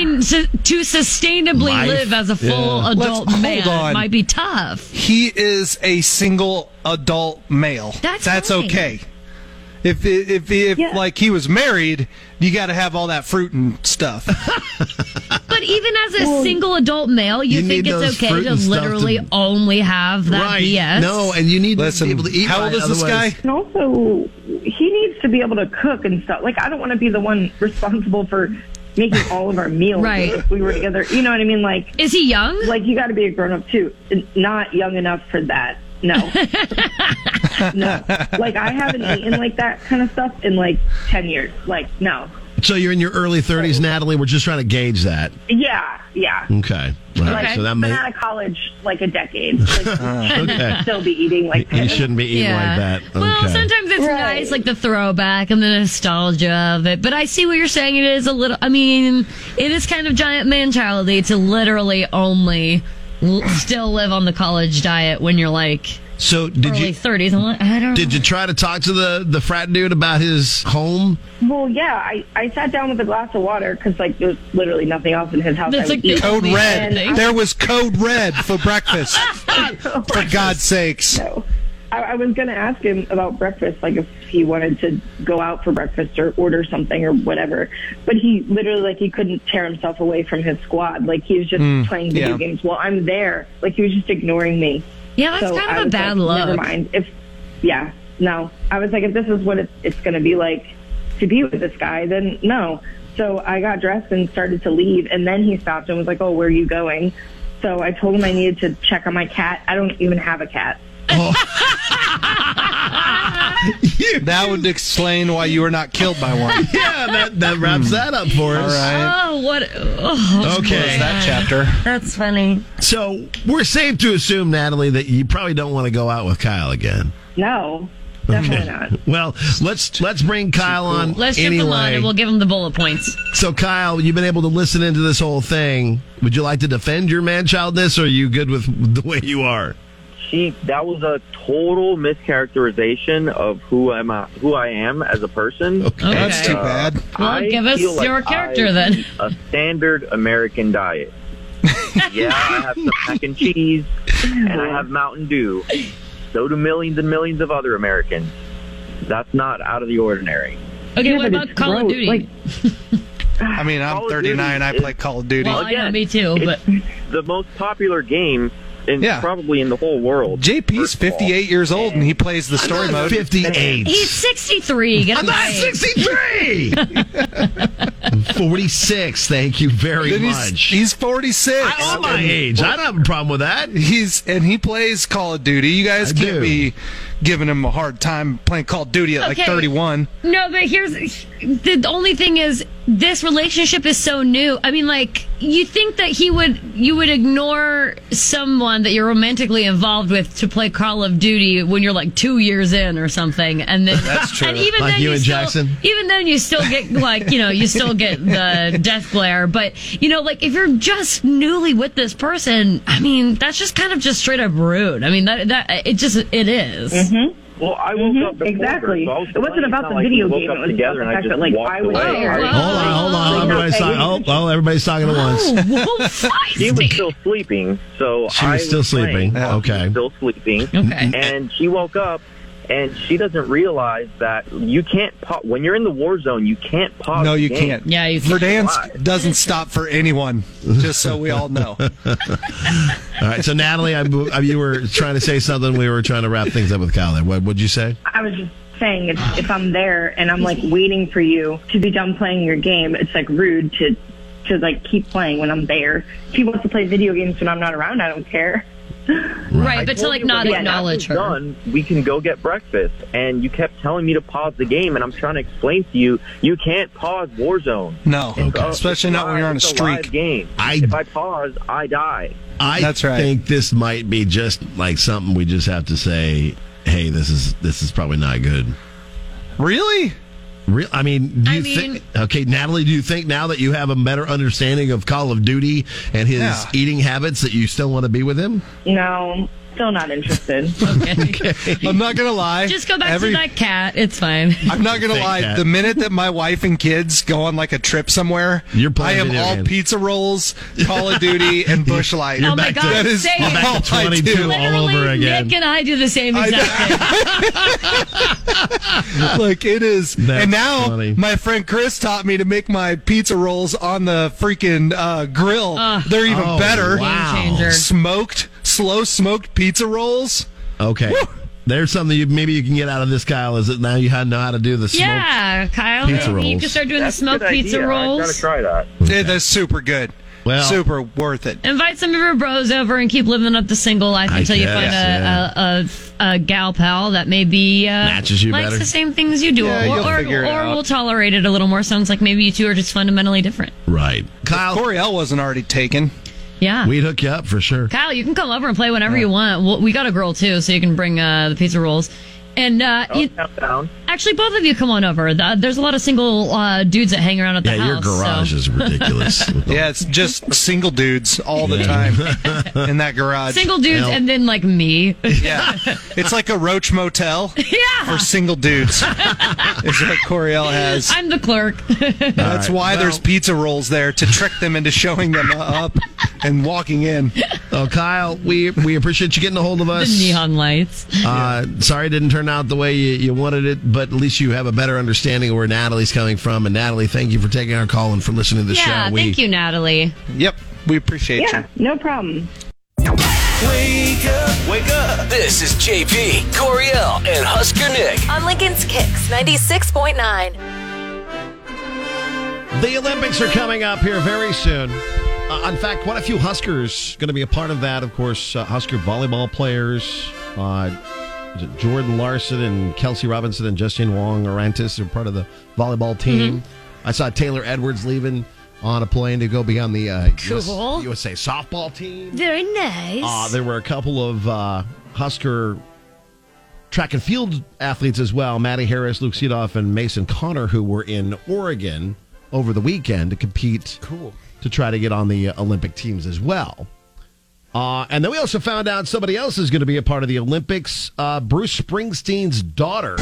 sustainably Life. live as a full adult man hold on. might be tough. He is a single adult male. That's fine. okay. If like he was married, you got to have all that fruit and stuff. But even as a single adult male, you think need it's those okay fruit to and stuff literally to- only have that Right. BS? No, and you need to be able to eat. how old is this guy? And also, he needs to be able to cook and stuff. Like, I don't want to be the one responsible for making all of our meals Right. if we were together. You know what I mean? Like, is he young? Like, you got to be a grown up too. Not young enough for that. No. No. Like, I haven't eaten like that kind of stuff in like 10 years. Like, no. So you're in your early 30s, Natalie. We're just trying to gauge that. Yeah. Okay. Right. Like, So that been may out of college like a decade. Like, okay. still be eating like You shouldn't be eating like that. Okay. Well, sometimes it's nice, like the throwback and the nostalgia of it. But I see what you're saying. It is a little, I mean, it is kind of giant man-childy to literally only still live on the college diet when you're like So did early you 30s. I don't Did you try to talk to the frat dude about his home? Well, yeah, I sat down with a glass of water because, like, there's literally nothing else in his house. That's I would like eat. Code Red. And There was Code Red for breakfast. For God's sakes. No. I was going to ask him about breakfast, like if he wanted to go out for breakfast or order something or whatever. But he literally, like, he couldn't tear himself away from his squad. Like, he was just playing video games while I'm there. Like, he was just ignoring me. Yeah, that's So kind I of a was bad like, look. Never mind. No. I was like, if this is what it's going to be like to be with this guy, then no. So I got dressed and started to leave, and then he stopped and was like, oh, where are you going? So I told him I needed to check on my cat. I don't even have a cat. That would explain why you were not killed by one. Yeah, that wraps that up for us. All right. Oh, what? Oh, Okay. Close that chapter. That's funny. So we're safe to assume, Natalie, that you probably don't want to go out with Kyle again. No, definitely not. Well, let's bring Kyle on Let's jump him on anyway. and we'll give him the bullet points. So, Kyle, you've been able to listen into this whole thing. Would you like to defend your man-childness, or are you good with the way you are? That was a total mischaracterization of who I am as a person. Okay. That's too bad. Well, I give us feel like your character I then. eat a standard American diet. Yeah, I have some mac and cheese, and I have Mountain Dew. So do millions and millions of other Americans. That's not out of the ordinary. Okay, Yeah, what but about it's Call of gross. Duty? Like, I mean, I'm Call of 39. I Duty play Call of Duty. well, I know, me too, It's but the most popular game Yeah. probably in the whole world. JP's 58 years old, and he plays the story mode. 58. he's 63. Get I'm him not right. 63. I'm 46. Thank you very Then much. he's 46. I'm my age. I don't have a problem with that. He plays Call of Duty. You guys I can't do. be giving him a hard time playing Call of Duty at like Okay. 31. No, but here's the only thing is this relationship is so new. I mean, like, you think that you would ignore someone that you're romantically involved with to play Call of Duty when you're like 2 years in or something, and then That's true. And even Like then you and still, Jackson? even then you still get like you still get the death glare. But like if you're just newly with this person, I mean that's just kind of just straight up rude. I mean that it is. Well, I woke up before exactly. her, so I was It wasn't playing. about It's the not like video we woke game. up It was together about and the I fact just that, like, walked I was away. there. Hold on. Everybody's talking at once. She was still sleeping, so She was still sleeping. Playing, Okay. She was still sleeping. Okay. And she woke up, and she doesn't realize that you can't when you're in the war zone. You can't pause. No, the you game. can't. Yeah, you can't. Verdansk doesn't stop for anyone, just so we all know. All right. So, Natalie, you were trying to say something. We were trying to wrap things up with Kyle there. What would you say? I was just saying, if I'm there and I'm like waiting for you to be done playing your game, it's like rude to like keep playing when I'm there. If he wants to play video games when I'm not around, I don't care. Right, but to like not acknowledge her. Done, we can go get breakfast. And you kept telling me to pause the game, and I'm trying to explain to you, you can't pause Warzone. No, especially not when you're on a streak. Live game. If I pause, I die. That's right. I think this might be just like something we just have to say, hey, this is probably not good. Really? I mean, think? Okay, Natalie, do you think now that you have a better understanding of Call of Duty and his eating habits that you still want to be with him? No, still not interested. Okay. I'm not going to lie. Just go back to that cat. It's fine. I'm not going to lie. Cat. The minute that my wife and kids go on like a trip somewhere, I am all pizza rolls, Call of Duty, and Busch Light. Oh my God, that is same. all back to I 22 do. all over again. Nick and I do the same exact thing. Like it is. That's and now funny. my friend Chris taught me to make my pizza rolls on the freaking grill. They're even better. Wow. Game changer. Slow smoked pizza rolls. Okay. Woo. There's something maybe you can get out of this, Kyle, is that now you know how to do the smoked Kyle, pizza you rolls. can start doing That's the smoked a good pizza idea. rolls. I gotta try that. Yeah, that's super good. Well, super worth it. Invite some of your bros over and keep living up the single life until you find a gal pal that maybe matches you likes better. the same things you do, Yeah, you'll figure it or out. will tolerate it a little more. Sounds like maybe you two are just fundamentally different. Right. Kyle, If Coriel wasn't already taken. Yeah. we'd hook you up for sure. Kyle, you can come over and play whenever you want. We got a girl too, so you can bring the pizza rolls. And Down. actually, both of you come on over. There's a lot of single dudes that hang around at the house. Yeah, your garage so. is ridiculous. Yeah, it's just single dudes all the time in that garage. Single dudes and then like me. Yeah. It's like a Roach Motel for single dudes. Is what Coriel has. I'm the clerk. That's why there's pizza rolls there, to trick them into showing them up and walking in. Oh, Kyle, we appreciate you getting a hold of us. The neon lights. Sorry it didn't turn out the way you wanted it, but at least you have a better understanding of where Natalie's coming from. And Natalie, thank you for taking our call and for listening to the show. Yeah, thank you, Natalie. Yep, we appreciate you. No problem. Wake up. This is JP, Coriel, and Husker Nick. On Lincoln's Kicks 96.9. The Olympics are coming up here very soon. In fact, quite a few Huskers going to be a part of that. Of course, Husker volleyball players, Jordan Larson and Kelsey Robinson and Justine Wong-Orantes are part of the volleyball team. I saw Taylor Edwards leaving on a plane to go be on the USA softball team. Very nice. There were a couple of Husker track and field athletes as well. Maddie Harris, Luke Seedoff, and Mason Connor, who were in Oregon over the weekend to compete to try to get on the Olympic teams as well. And then we also found out somebody else is going to be a part of the Olympics. Bruce Springsteen's daughter.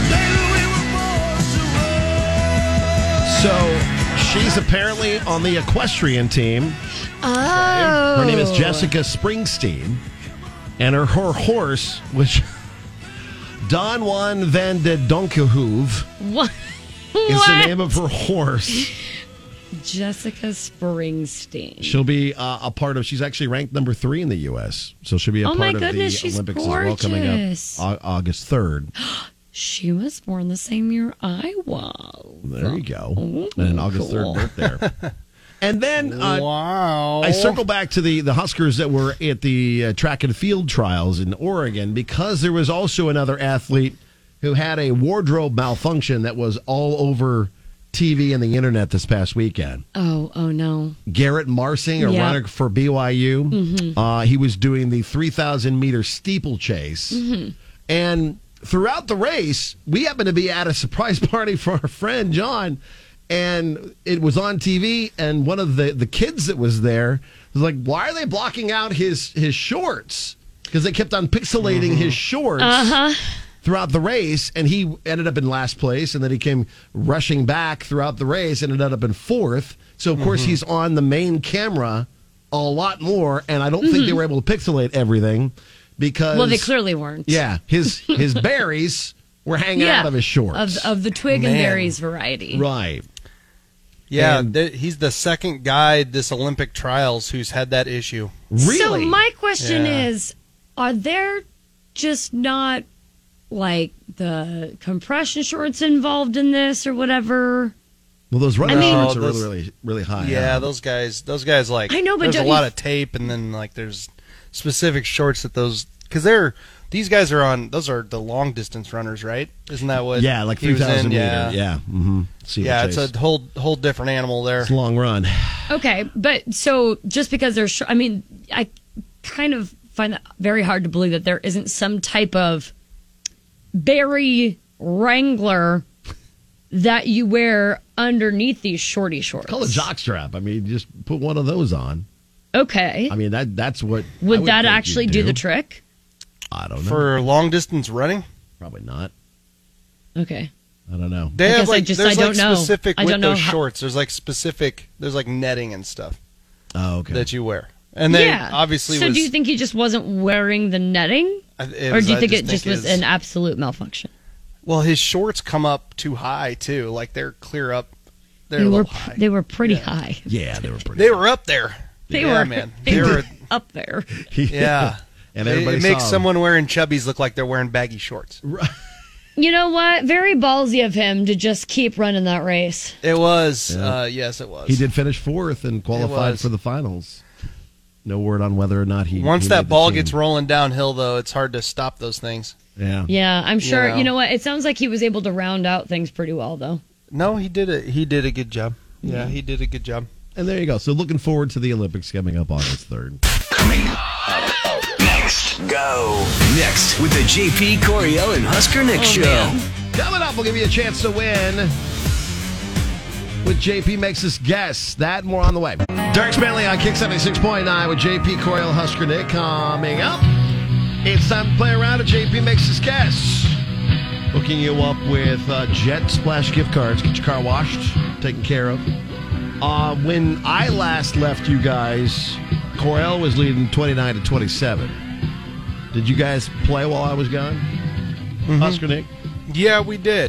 So she's apparently on the equestrian team. Oh. Her name is Jessica Springsteen. And her horse, which Don Juan van de Donkerhoeve What? is the name of her horse. Jessica Springsteen. She'll be a part of. She's actually ranked number 3 in the U.S., so she'll be a part of the Olympics she's as well coming up August 3rd. She was born the same year I was. There you go. And August 3rd birth there. And then I circle back to the Huskers that were at the track and field trials in Oregon, because there was also another athlete who had a wardrobe malfunction that was all over TV and the internet this past weekend. Oh no. Garrett Marsing, a runner for BYU. Mm-hmm. He was doing the 3,000-meter steeplechase. Mm-hmm. And throughout the race, we happened to be at a surprise party for our friend John, and it was on TV, and one of the kids that was there was like, why are they blocking out his shorts? Because they kept on pixelating his shorts. Throughout the race, and he ended up in last place, and then he came rushing back throughout the race and ended up in 4th. So, of course, he's on the main camera a lot more, and I don't think they were able to pixelate everything because... Well, they clearly weren't. Yeah, his berries were hanging out of his shorts. Of the twig and berries variety. Right. Yeah, he's the second guy this Olympic trials who's had that issue. Really? So my question is, are there just not... like the compression shorts involved in this or whatever? Well, those running shorts are really high. Yeah, those guys like, I know, but there's a don't lot you- of tape, and then like there's specific shorts that those, because these guys those are the long distance runners, right? Isn't that what? Yeah, like 3,000 meter. Yeah. Mm-hmm. It's a whole different animal there. It's a long run. Okay, but so just because they're short, I mean, I kind of find that very hard to believe that there isn't some type of Barry Wrangler that you wear underneath these shorty shorts. Call it jockstrap. I mean, just put one of those on. Okay. I mean, that's what. Would that actually do the trick? I don't know. For long distance running? Probably not. Okay. I don't know. They have there's specific with those how... shorts. There's like netting and stuff. Oh, okay. That you wear. And they obviously So do you think he just wasn't wearing the netting? Or do you think it just was an absolute malfunction? Well, his shorts come up too high, too. Like, they're clear up. They were pretty high. Yeah, they were pretty They were up there. They were up there. Yeah. And it makes someone wearing chubbies look like they're wearing baggy shorts. You know what? Very ballsy of him to just keep running that race. It was. Yes, it was. He did finish 4th and qualified for the finals. No word on whether or not he. Once that ball gets rolling downhill, though, it's hard to stop those things. Yeah. Yeah, I'm sure. You know what? It sounds like he was able to round out things pretty well, though. No, he did it. He did a good job. Yeah, he did a good job. And there you go. So looking forward to the Olympics coming up August 3rd. Coming up next. Go. Next with the JP Coriel and Husker Nick show. Man. Coming up, we'll give you a chance to win with JP Makes Us Guess. That and more on the way. Derek Spanley on Kick 76.9 with JP Coriel, Husker Nick. Coming up, it's time to play around at JP Makes Us Guess. Hooking you up with Jet Splash gift cards. Get your car washed, taken care of. When I last left you guys, Coriel was leading 29-27. Did you guys play while I was gone? Mm-hmm. Husker Nick? Yeah, we did.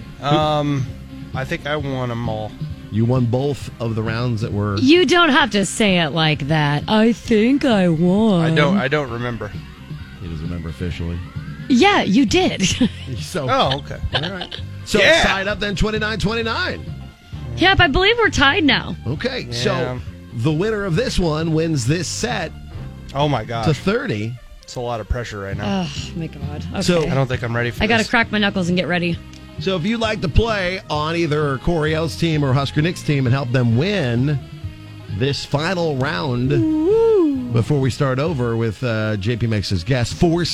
I think I won them all. You won both of the rounds that were... You don't have to say it like that. I think I won. I don't remember. He doesn't remember officially. Yeah, you did. Oh, okay. All right. So tied up then 29-29. Yep, I believe we're tied now. Okay, so the winner of this one wins this set. Oh, my gosh. To 30. It's a lot of pressure right now. Oh, my God. Okay. So I don't think I'm ready for this. I got to crack my knuckles and get ready. So if you'd like to play on either Coriel's team or Husker Nick's team and help them win this final round before we start over with JP Makes His Guess,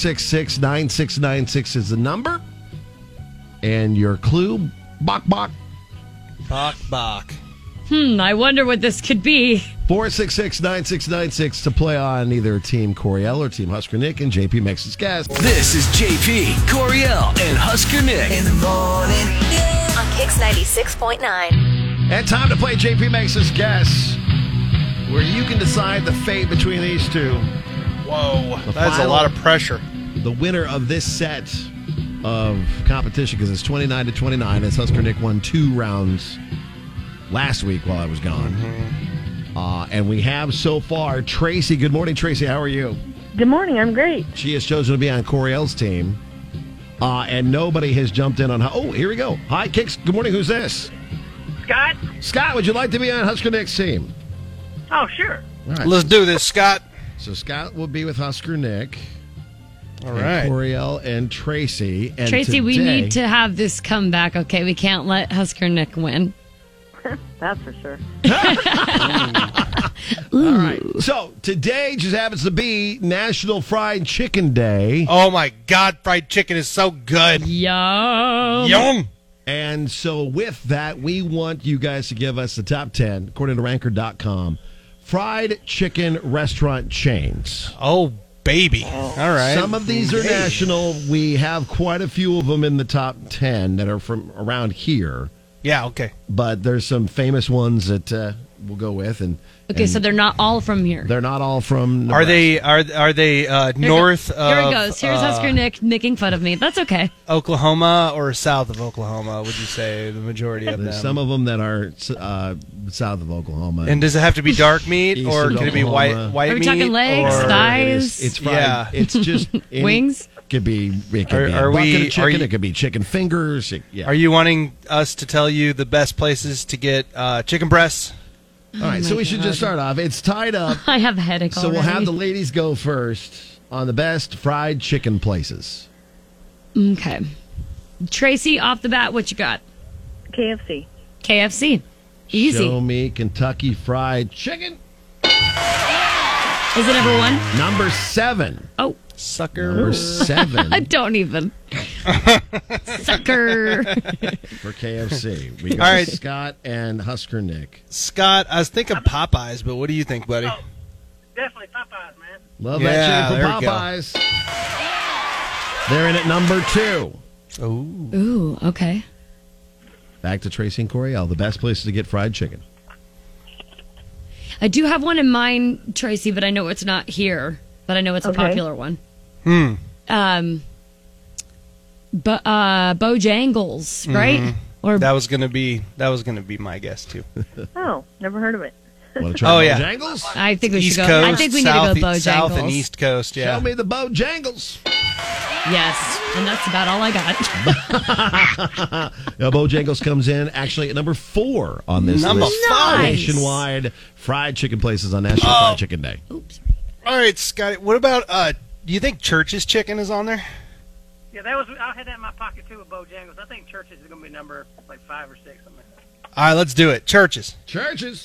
466-9696 is the number. And your clue, Bok Bok. Bok Bok. I wonder what this could be. 466-9696 to play on either Team Coriel or Team Husker Nick, and JP Makes His Guess. This is JP, Coriel, and Husker Nick. In the morning. On Kix 96.9. And time to play JP Makes His Guess, where you can decide the fate between these two. Whoa, that's a lot of pressure. The winner of this set of competition, because it's 29-29, as Husker Nick won 2 rounds last week while I was gone. And we have so far Tracy. Good morning, Tracy. How are you? Good morning. I'm great. She has chosen to be on Coriel's team. And nobody has jumped in on... Oh, here we go. Hi, Kix. Good morning. Who's this? Scott. Scott, would you like to be on Husker Nick's team? Oh, sure. All right. Let's do this, Scott. So Scott will be with Husker Nick. All right. Coriel and Tracy. And Tracy, we need to have this come back, okay? We can't let Husker Nick win. That's for sure. All right. So today just happens to be National Fried Chicken Day. Oh, my God. Fried chicken is so good. Yum. Yum. And so with that, we want you guys to give us the top 10, according to Ranker.com, fried chicken restaurant chains. Oh, baby. All right. Some of these are national. We have quite a few of them in the top 10 that are from around here. Yeah, okay. But there's some famous ones that we'll go with. Okay, so they're not all from here. They're not all from Nebraska. Are they north of... Here it goes. Here's Husker Nick making fun of me. That's okay. Oklahoma or south of Oklahoma, would you say, the majority of There's them? some of them that are south of Oklahoma. And does it have to be dark meat, or can it be white meat? Are we talking legs, thighs? It's fried. Yeah. It's just... Wings? It could be a bucket of chicken. It could be chicken fingers. Are you wanting us to tell you the best places to get chicken breasts? All right, so we should just start off. It's tied up. I have a headache So already. we'll have the ladies go first on the best fried chicken places. Okay. Tracy, off the bat, what you got? KFC. KFC. Easy. Show me Kentucky Fried Chicken. Is it number 1? Number 7. Oh. Sucker. Number 7. Don't even. Sucker. For KFC. We got All right. Scott and Husker Nick. Scott, I was thinking Popeyes, but what do you think, buddy? Oh, definitely Popeyes, man. Love Yeah, that chicken there from we go. Popeyes. They're in at number 2. Ooh, okay. Back to Tracy and Coriel, the best places to get fried chicken. I do have one in mind, Tracy, but I know it's not here. But I know it's a popular one. Bojangles, right? Or That was gonna be my guess too. Oh, never heard of it. Want to try yeah. Bojangles? I think we East should go. Coast, I think we South, need to go Bojangles. South and East Coast. Yeah. Show me the Bojangles. Yes, and that's about all I got. Bojangles comes in actually at number 4 on this Number list. 5. Nationwide fried chicken places on National Fried Chicken Day. Oops. All right, Scotty. What about? Do you think Church's Chicken is on there? Yeah, I had that in my pocket too with Bojangles. I think Church's is gonna be number like 5 or 6. Something. All right, let's do it. Church's. Churches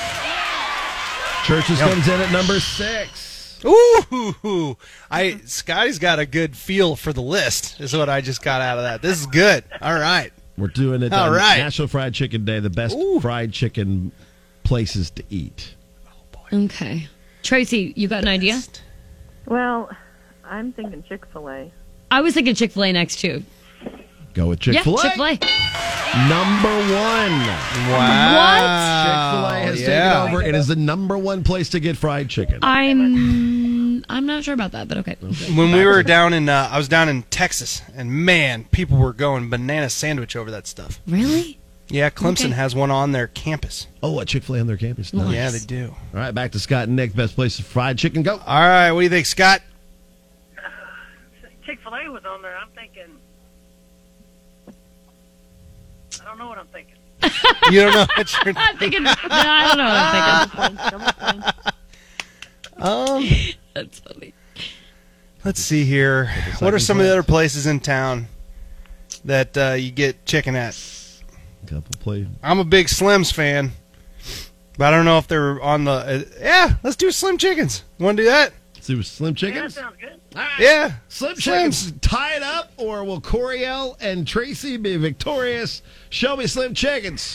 comes in at number 6. Ooh, Scotty's got a good feel for the list. Is what I just got out of that. This is good. All right. We're doing it All on right. National Fried Chicken Day, the best fried chicken places to eat. Okay. Tracy, you got an idea? Well, I'm thinking Chick-fil-A. I was thinking Chick-fil-A next, too. Go with Chick-fil-A. Yeah, Chick-fil-A. Number 1. Wow. Chick-fil-A has taken over. It is the number 1 place to get fried chicken. I'm not sure about that, but okay. When we were down in, I was down in Texas, and man, people were going banana sandwich over that stuff. Really? Yeah, Clemson has one on their campus. Oh, a Chick-fil-A on their campus. Nice. Yeah, they do. All right, back to Scott and Nick. Best place for fried chicken. Go. All right, what do you think, Scott? Chick-fil-A was on there. I'm thinking. I don't know what I'm thinking. You don't know what you're I'm thinking. No, I don't know what I'm thinking. That's funny. Let's see here. What are some of the other places in town that you get chicken at? Couple play. I'm a big Slim's fan, but I don't know if they're on the. Yeah, let's do Slim Chickens. You want to do that? See Slim Yeah, that Chickens? sounds good. Yeah, Slim Chickens tie it up, or will Coriel and Tracy be victorious? Show me Slim Chickens.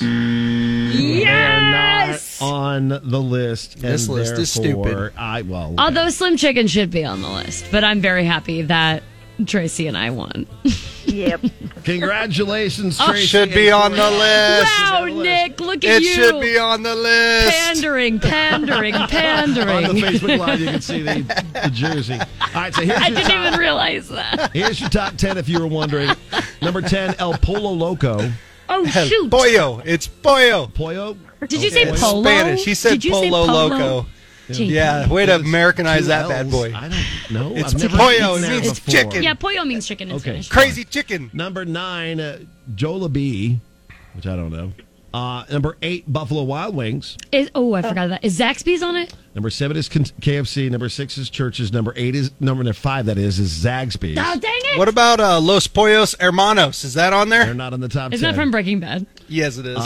Yes! They're not on the list. This and list is therefore stupid. Although Slim Chicken should be on the list, but I'm very happy that Tracy and I won. Yep. Congratulations, Oh, Tracy. should be on the list. Wow, Nick, look at It you. should be on the list. Pandering. On the Facebook Live, you can see the jersey. All right, so here's I your didn't top, even realize that. Here's your top 10 if you were wondering. Number 10, El Polo Loco. Oh, shoot. Pollo. It's pollo. Pollo? Did you say It's polo? Spanish. He said Did you say polo loco. Gee. Yeah, way to It's Americanize two that bad Ls. boy. I don't know. It's I've never pollo. eaten It that means before. chicken. Yeah, pollo means chicken in Okay. Spanish. Crazy chicken. Number 9, Jollibee, which I don't know. Number 8, Buffalo Wild Wings. I forgot that. Is Zaxby's on it? Number 7 is KFC. Number 6 is Church's. Number 5, that is Zaxby's. Oh, dang it. What about Los Pollos Hermanos? Is that on They're there? not on the top 10. Isn't that from Breaking Bad? Yes, it is.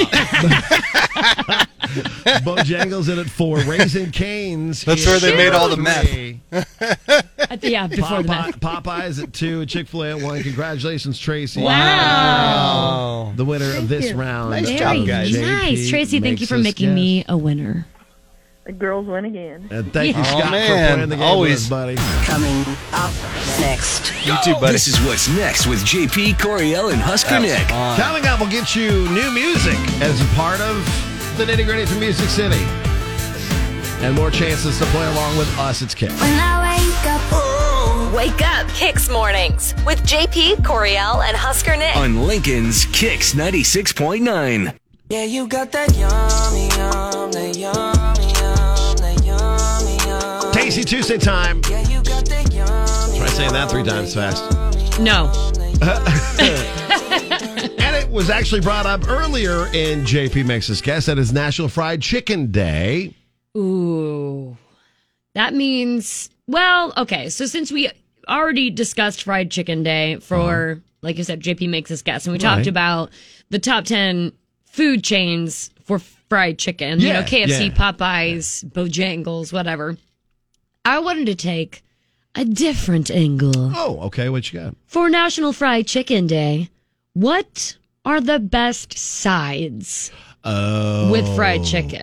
Bojangles in at 4. Raising Cane's. That's is where they made all the 3. Yeah, before the math. Popeyes at 2. Chick-fil-A at 1. Congratulations, Tracy. Wow. The winner of this round. Nice of job, guys. JP Nice. Tracy, thank you makes for us making guess. me a winner. The girls win again. And thank you, Yeah. Scott, Oh, for man. playing the game Always. with us, buddy. Coming up next. You too, buddy. This is what's next with JP, Coriel, and Husker Nick. Coming up, we'll get you new music as a part of the Nitty Gritty from Music City. And more chances to play along with us. It's Kick. When I wake up, Kicks Mornings with JP, Coriel, and Husker Nick. On Lincoln's Kicks 96.9. Yeah, you got that yummy, yum, that yummy, yum, that yummy, yum. Tasty Tuesday time. Yeah, you got that yummy. Try saying that 3 times fast. No. And it was actually brought up earlier in JP Makes Us Guess. That is National Fried Chicken Day. Ooh. That means, well, okay. So since we already discussed Fried Chicken Day for, like you said, JP Makes Us Guess, and we talked about the top 10 food chains for fried chicken. Yeah, KFC, Popeyes, Bojangles, whatever. I wanted to take a different angle. Oh, okay. What you got? For National Fried Chicken Day, what are the best sides with fried chicken?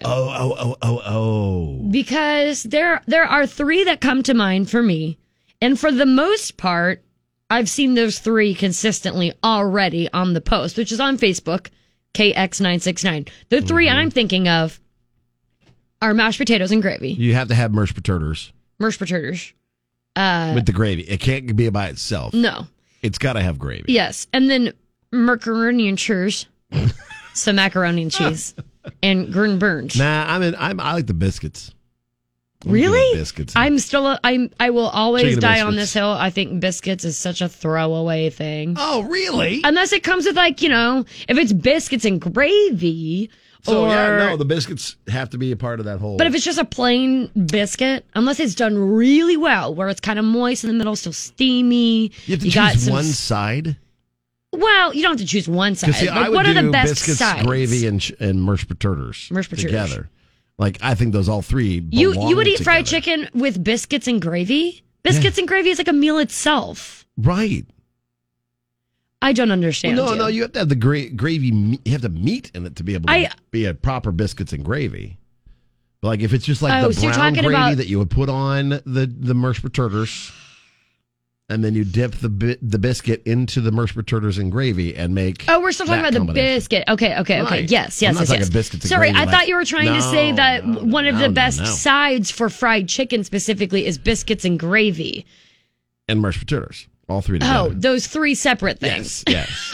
Oh. Because there are three that come to mind for me. And for the most part, I've seen those three consistently already on the post, which is on Facebook, KX969. The three I'm thinking of are mashed potatoes and gravy. You have to have mashed potatoes. Mashed potatoes. With the gravy. It can't be by itself. No. It's got to have gravy. Yes. And then macaroni and cheese. Some macaroni and cheese. And green burns. Nah, I like the biscuits. Really? Biscuits. I will always Chicken die biscuits. on this hill. I think biscuits is such a throwaway thing. Oh, really? Unless it comes with if it's biscuits and gravy. The biscuits have to be a part of that whole. But if it's just a plain biscuit, unless it's done really well, where it's kind of moist in the middle, still steamy. You have to choose one side? Well, you don't have to choose one side. See, I would what do are the best biscuits, sides? gravy, and mashed potatoes together. Like, I think those all three belong You would eat together. fried chicken with biscuits and gravy? Biscuits and gravy is like a meal itself. Right. I don't understand. Well, no, you have to have the gravy. You have the meat in it to be able to be a proper biscuits and gravy. But like if it's just like the brown gravy that you would put on the mashed potatoes, and then you dip the biscuit into the mashed potatoes and gravy and make. Oh, we're still talking about the biscuit. Okay. Right. Yes. I'm not talking biscuits and Sorry, gravy, I thought you were trying to say that one of the best no. sides for fried chicken specifically is biscuits and gravy. And mashed potatoes. All three together. Oh, those three separate things. Yes.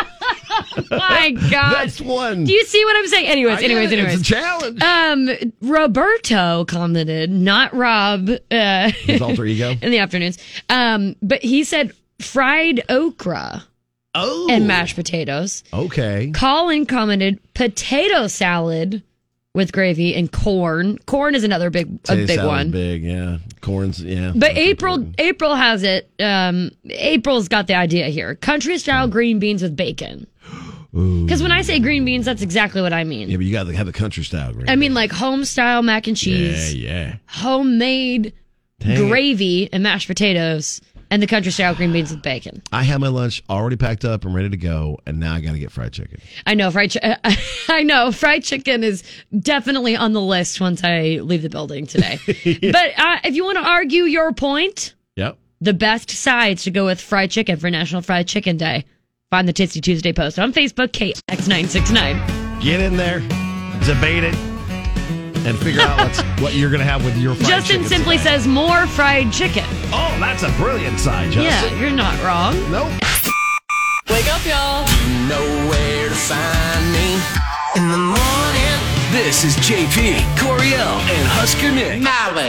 My God. That's one. Do you see what I'm saying? Anyways. It's a challenge. Roberto commented, not Rob. His alter ego? In the afternoons. But he said fried okra. Oh. And mashed potatoes. Okay. Colin commented potato salad with gravy and corn. Corn is another big one. Big, yeah. Corn's, yeah. But April has it. April's got the idea here. Country style green beans with bacon. Because when I say green beans, that's exactly what I mean. Yeah, but you got to have the country style green. I mean like home style mac and cheese. Yeah. Homemade gravy and mashed potatoes. And the country style green beans with bacon. I have my lunch already packed up and ready to go, and now I got to get fried chicken. I know I know fried chicken is definitely on the list once I leave the building today. But if you want to argue your point, yep, the best sides to go with fried chicken for National Fried Chicken Day. Find the Tipsy Tuesday post on Facebook, KX969. Get in there, debate it, and figure out what you're going to have with your fried Justin chicken. simply says more fried chicken. Oh, that's a brilliant side, Justin. Yeah, you're not wrong. Nope. Wake up, y'all. You know where to find me in the morning. This is JP, Coriel, and Husker Nick.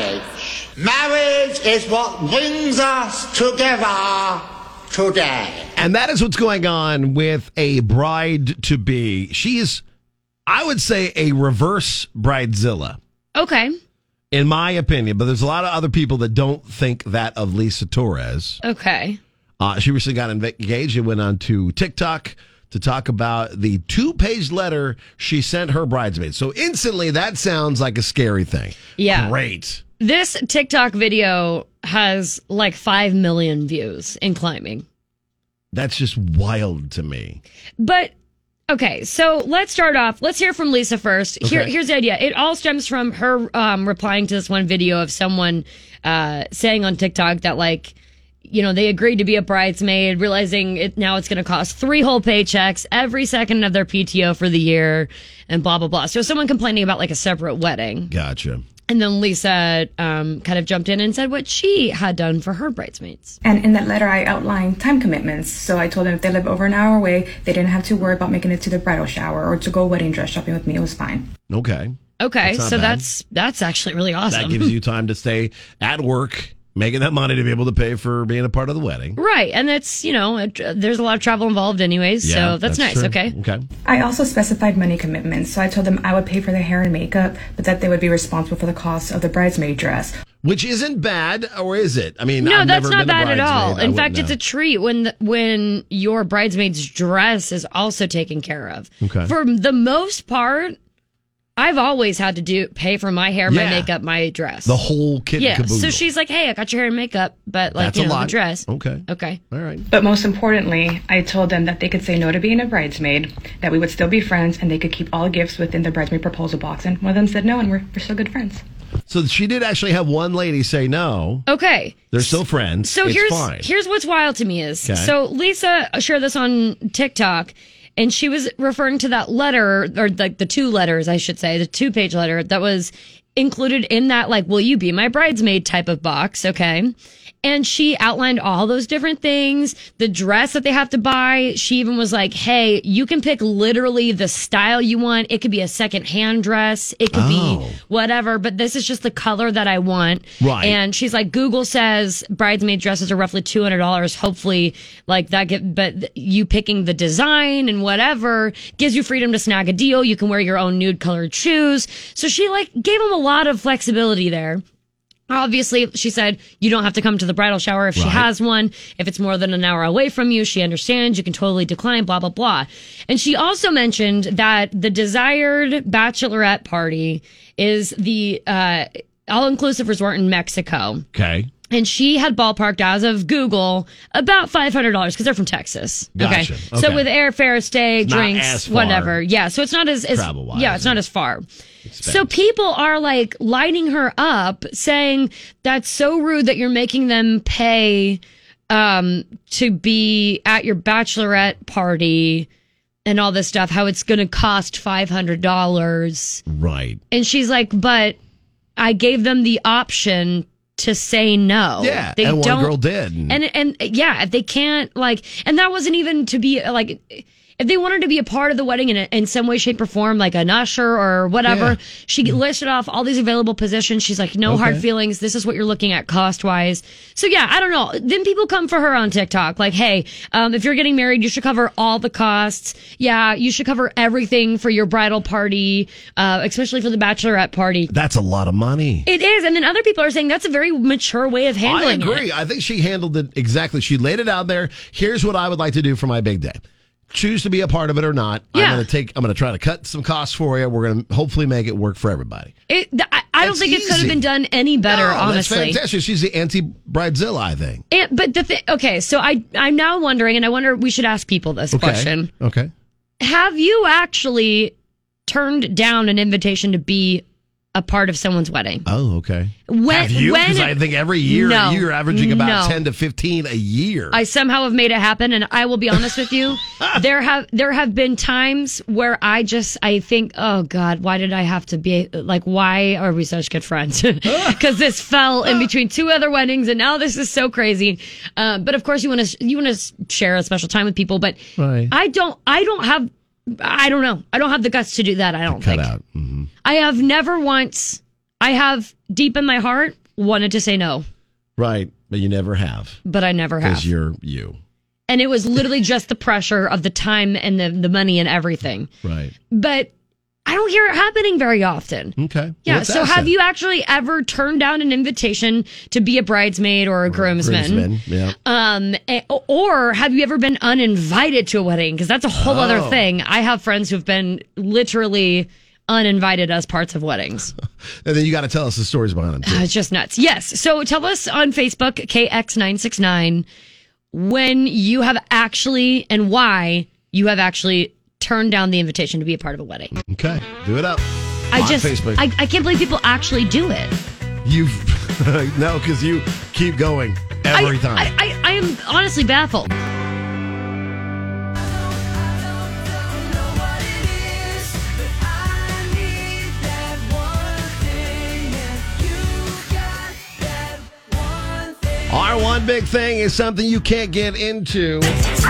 Marriage is what brings us together today. And that is what's going on with a bride-to-be. She is, I would say, a reverse bridezilla. Okay. In my opinion, but there's a lot of other people that don't think that of Lisa Torres. Okay. She recently got engaged and went on to TikTok to talk about the 2-page letter she sent her bridesmaids. So instantly, that sounds like a scary thing. Yeah. Great. This TikTok video has like 5 million views and climbing. That's just wild to me. But, okay, so let's start off. Let's hear from Lisa first. Okay. Here's the idea. It all stems from her replying to this one video of someone saying on TikTok that, like, you know, they agreed to be a bridesmaid, realizing now it's going to cost 3 whole paychecks, every second of their PTO for the year, and blah, blah, blah. So someone complaining about, like, a separate wedding. Gotcha. And then Lisa kind of jumped in and said what she had done for her bridesmaids. And in that letter, I outlined time commitments. So I told them if they live over an hour away, they didn't have to worry about making it to the bridal shower or to go wedding dress shopping with me. It was fine. Okay. Okay, That's not so bad. that's actually really awesome. That gives you time to stay at work Making that money to be able to pay for being a part of the wedding. Right. And that's, there's a lot of travel involved anyways. Yeah, so that's nice. true. Okay. I also specified money commitments, so I told them I would pay for their hair and makeup, but that they would be responsible for the cost of the bridesmaid dress. Which isn't bad, or is it? I mean, no, I've that's never not been a bad at all. bridesmaid. In fact, it's a treat when your bridesmaid's dress is also taken care of. Okay. For the most part, I've always had to pay for my hair, my makeup, my dress. The whole kit and caboodle. So she's like, hey, I got your hair and makeup, but That's a lot. the dress. Okay. All right. But most importantly, I told them that they could say no to being a bridesmaid, that we would still be friends, and they could keep all gifts within the bridesmaid proposal box. And one of them said no, and we're still good friends. So she did actually have one lady say no. Okay. They're still friends. So it's here's what's wild to me is, Okay. so Lisa shared this on TikTok, and she was referring to that letter, or the 2 letters, I should say, the 2-page letter that was included in that, like, will you be my bridesmaid type of box, okay? And she outlined all those different things, the dress that they have to buy. She even was like, hey, you can pick literally the style you want. It could be a secondhand dress. It could be whatever, but this is just the color that I want. Right. And she's like, Google says bridesmaid dresses are roughly $200. Hopefully, like but you picking the design and whatever gives you freedom to snag a deal. You can wear your own nude colored shoes. So she gave them a lot of flexibility there. Obviously, she said you don't have to come to the bridal shower if she has one. If it's more than an hour away from you, she understands. You can totally decline, blah, blah, blah. And she also mentioned that the desired bachelorette party is the all-inclusive resort in Mexico. Okay. And she had ballparked, as of Google, about $500 because they're from Texas. Gotcha. Okay. So with airfare, stay, It's not drinks, as far whatever. Yeah. So it's not as travel-wise, yeah, it's not as far. Expense. So people are lighting her up, saying that's so rude that you're making them pay to be at your bachelorette party and all this stuff. How it's going to cost $500. Right. And she's like, but I gave them the option to say no. Yeah, and one girl did. And yeah, if they can't and that wasn't even to be if they wanted to be a part of the wedding in some way, shape, or form, like an usher or whatever, she listed off all these available positions. She's like, no hard feelings. This is what you're looking at cost-wise. So yeah, I don't know. Then people come for her on TikTok. Like, hey, if you're getting married, you should cover all the costs. Yeah, you should cover everything for your bridal party, especially for the bachelorette party. That's a lot of money. It is. And then other people are saying that's a very mature way of handling it. I agree. I think she handled it exactly. She laid it out there. Here's what I would like to do for my big day. Choose to be a part of it or not. Yeah. I'm going to try to cut some costs for you. We're going to hopefully make it work for everybody. I don't think it could have been done any better, honestly. That's fantastic. She's the anti-bridezilla, I think. But okay, so I'm now wondering, and I wonder, we should ask people this question. Okay. Have you actually turned down an invitation to be a part of someone's wedding? Oh, okay. Have you? Because I think every year you're averaging about 10 to 15 a year. I somehow have made it happen, and I will be honest with you. There have been times where I think, oh God, why did I have to be why are we such good friends? Because this fell in between 2 other weddings, and now this is so crazy. But of course, you want to share a special time with people, but I don't know. I don't have the guts to do that. I don't think. Cut out. Mm-hmm. I have never once. I have deep in my heart wanted to say no. Right, but you never have. But I never have. Because you're you. And it was literally just the pressure of the time and the money and everything. Right. But I don't hear it happening very often. Okay. Yeah. Well, so have you actually ever turned down an invitation to be a bridesmaid or a groomsman? Yeah. Or have you ever been uninvited to a wedding? Because that's a whole other thing. I have friends who've been literally uninvited as parts of weddings. And then you got to tell us the stories behind them, too. It's just nuts. Yes. So tell us on Facebook, KX969, when you have actually and why you have actually turned down the invitation to be a part of a wedding. Okay. Do it up. Facebook. I can't believe people actually do it. No, because you keep going every time. I am honestly baffled. Our one big thing is something you can't get into because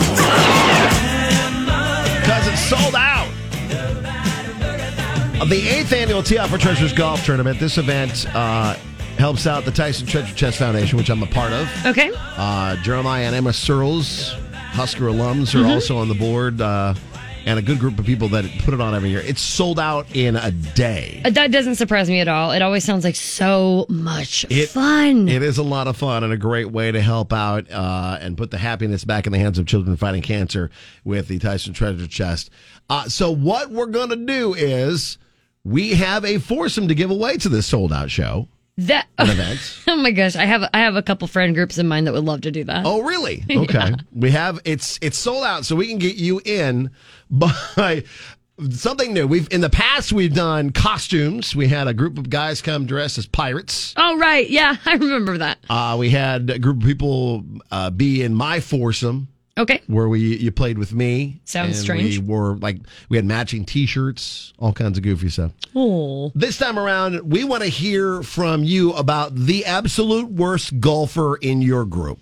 it's sold out. The 8th annual Tee Off for Treasures golf tournament. This event helps out the Tyson Treasure Chest Foundation, which I'm a part of. Okay. Jeremiah and Emma Searles, Husker alums, are also on the board. And a good group of people that put it on every year. It's sold out in a day. That doesn't surprise me at all. It always sounds like so much fun. It is a lot of fun and a great way to help out and put the happiness back in the hands of children fighting cancer with the Tyson Treasure Chest. So what we're going to do is we have a foursome to give away to this sold-out show. Oh my gosh, I have a couple friend groups in mind that would love to do that. Oh really? Okay. Yeah. We have it's sold out, so we can get you in by something new. In the past we've done costumes. We had a group of guys come dressed as pirates. Oh right, yeah, I remember that. We had a group of people be in my foursome. Okay. Where you played with me. Sounds strange. We had matching T-shirts, all kinds of goofy stuff. Oh. This time around, we want to hear from you about the absolute worst golfer in your group.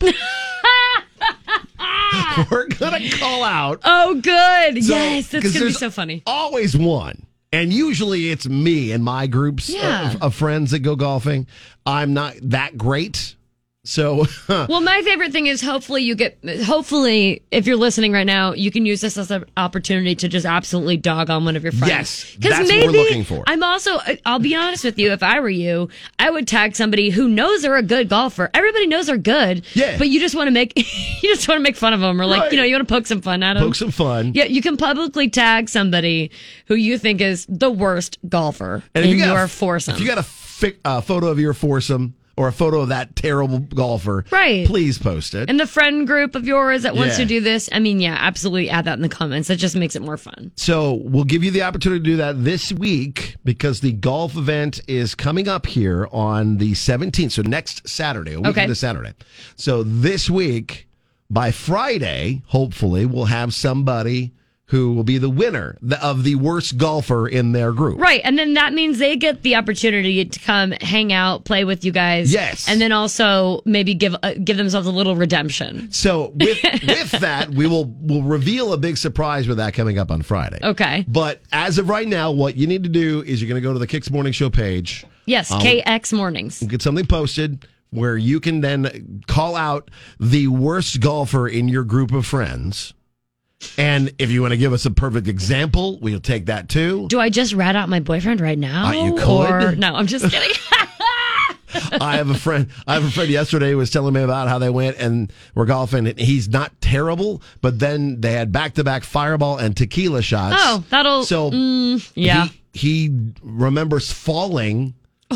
We're going to call out. Oh, good. Yes, that's going to be so funny. Always one. And usually it's me and my groups of friends that go golfing. I'm not that great. So, well, my favorite thing is hopefully if you're listening right now, you can use this as an opportunity to just absolutely dog on one of your friends. Yes, that's what we're looking for. I'll be honest with you, if I were you, I would tag somebody who knows they're a good golfer. Everybody knows they're good. Yeah. But you just want to make fun of them, or you want to poke some fun at them. Poke some fun. Yeah, you can publicly tag somebody who you think is the worst golfer in your foursome. If you got a photo of your foursome, or a photo of that terrible golfer, right? Please post it. And the friend group of yours that wants to do this, absolutely add that in the comments. That just makes it more fun. So we'll give you the opportunity to do that this week because the golf event is coming up here on the 17th. So next Saturday, a week from this Saturday. So this week, by Friday, hopefully, we'll have somebody who will be the winner of the worst golfer in their group. Right, and then that means they get the opportunity to come hang out, play with you guys. Yes. And then also maybe give themselves a little redemption. So with that, we'll reveal a big surprise with that coming up on Friday. Okay. But as of right now, what you need to do is you're going to go to the Kicks Morning Show page. Yes, KX Mornings. Get something posted where you can then call out the worst golfer in your group of friends. And if you want to give us a perfect example, we'll take that too. Do I just rat out my boyfriend right now? You could. Or, no, I'm just kidding. I have a friend yesterday who was telling me about how they went and were golfing. And he's not terrible, but then they had back-to-back Fireball and tequila shots. Oh, that'll... So, yeah. He remembers falling...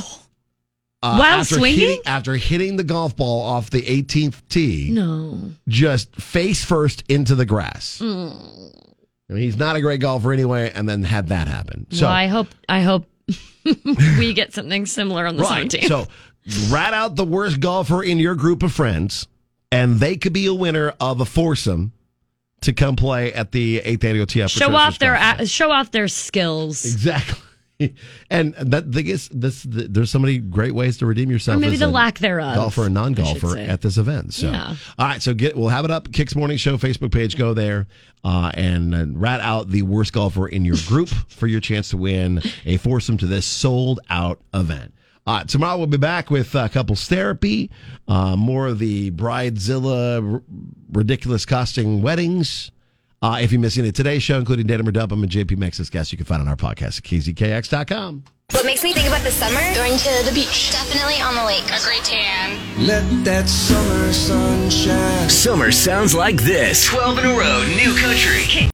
while swinging? After hitting the golf ball off the 18th tee. No. Just face first into the grass. I mean, he's not a great golfer anyway, and then had that happen. So well, I hope we get something similar on the 17th. So rat out the worst golfer in your group of friends, and they could be a winner of a foursome to come play at the 8th annual TF. Show off their skills. Exactly. And that thing is, there's so many great ways to redeem yourself. Or maybe the lack thereof. Golfer and non-golfer at this event. So, yeah. All right. So we'll have it up. Kicks Morning Show Facebook page. Go there and rat out the worst golfer in your group for your chance to win a foursome to this sold out event. Tomorrow we'll be back with couples therapy, more of the Bridezilla ridiculous costing weddings. If you missed any of today's show, including Datum or Dump, and JP Mex's guests, you can find on our podcast at KZKX.com. What makes me think about the summer? Going to the beach. Definitely on the lake. A great tan. Let that summer sun shine. Summer sounds like this. 12 in a row, new country.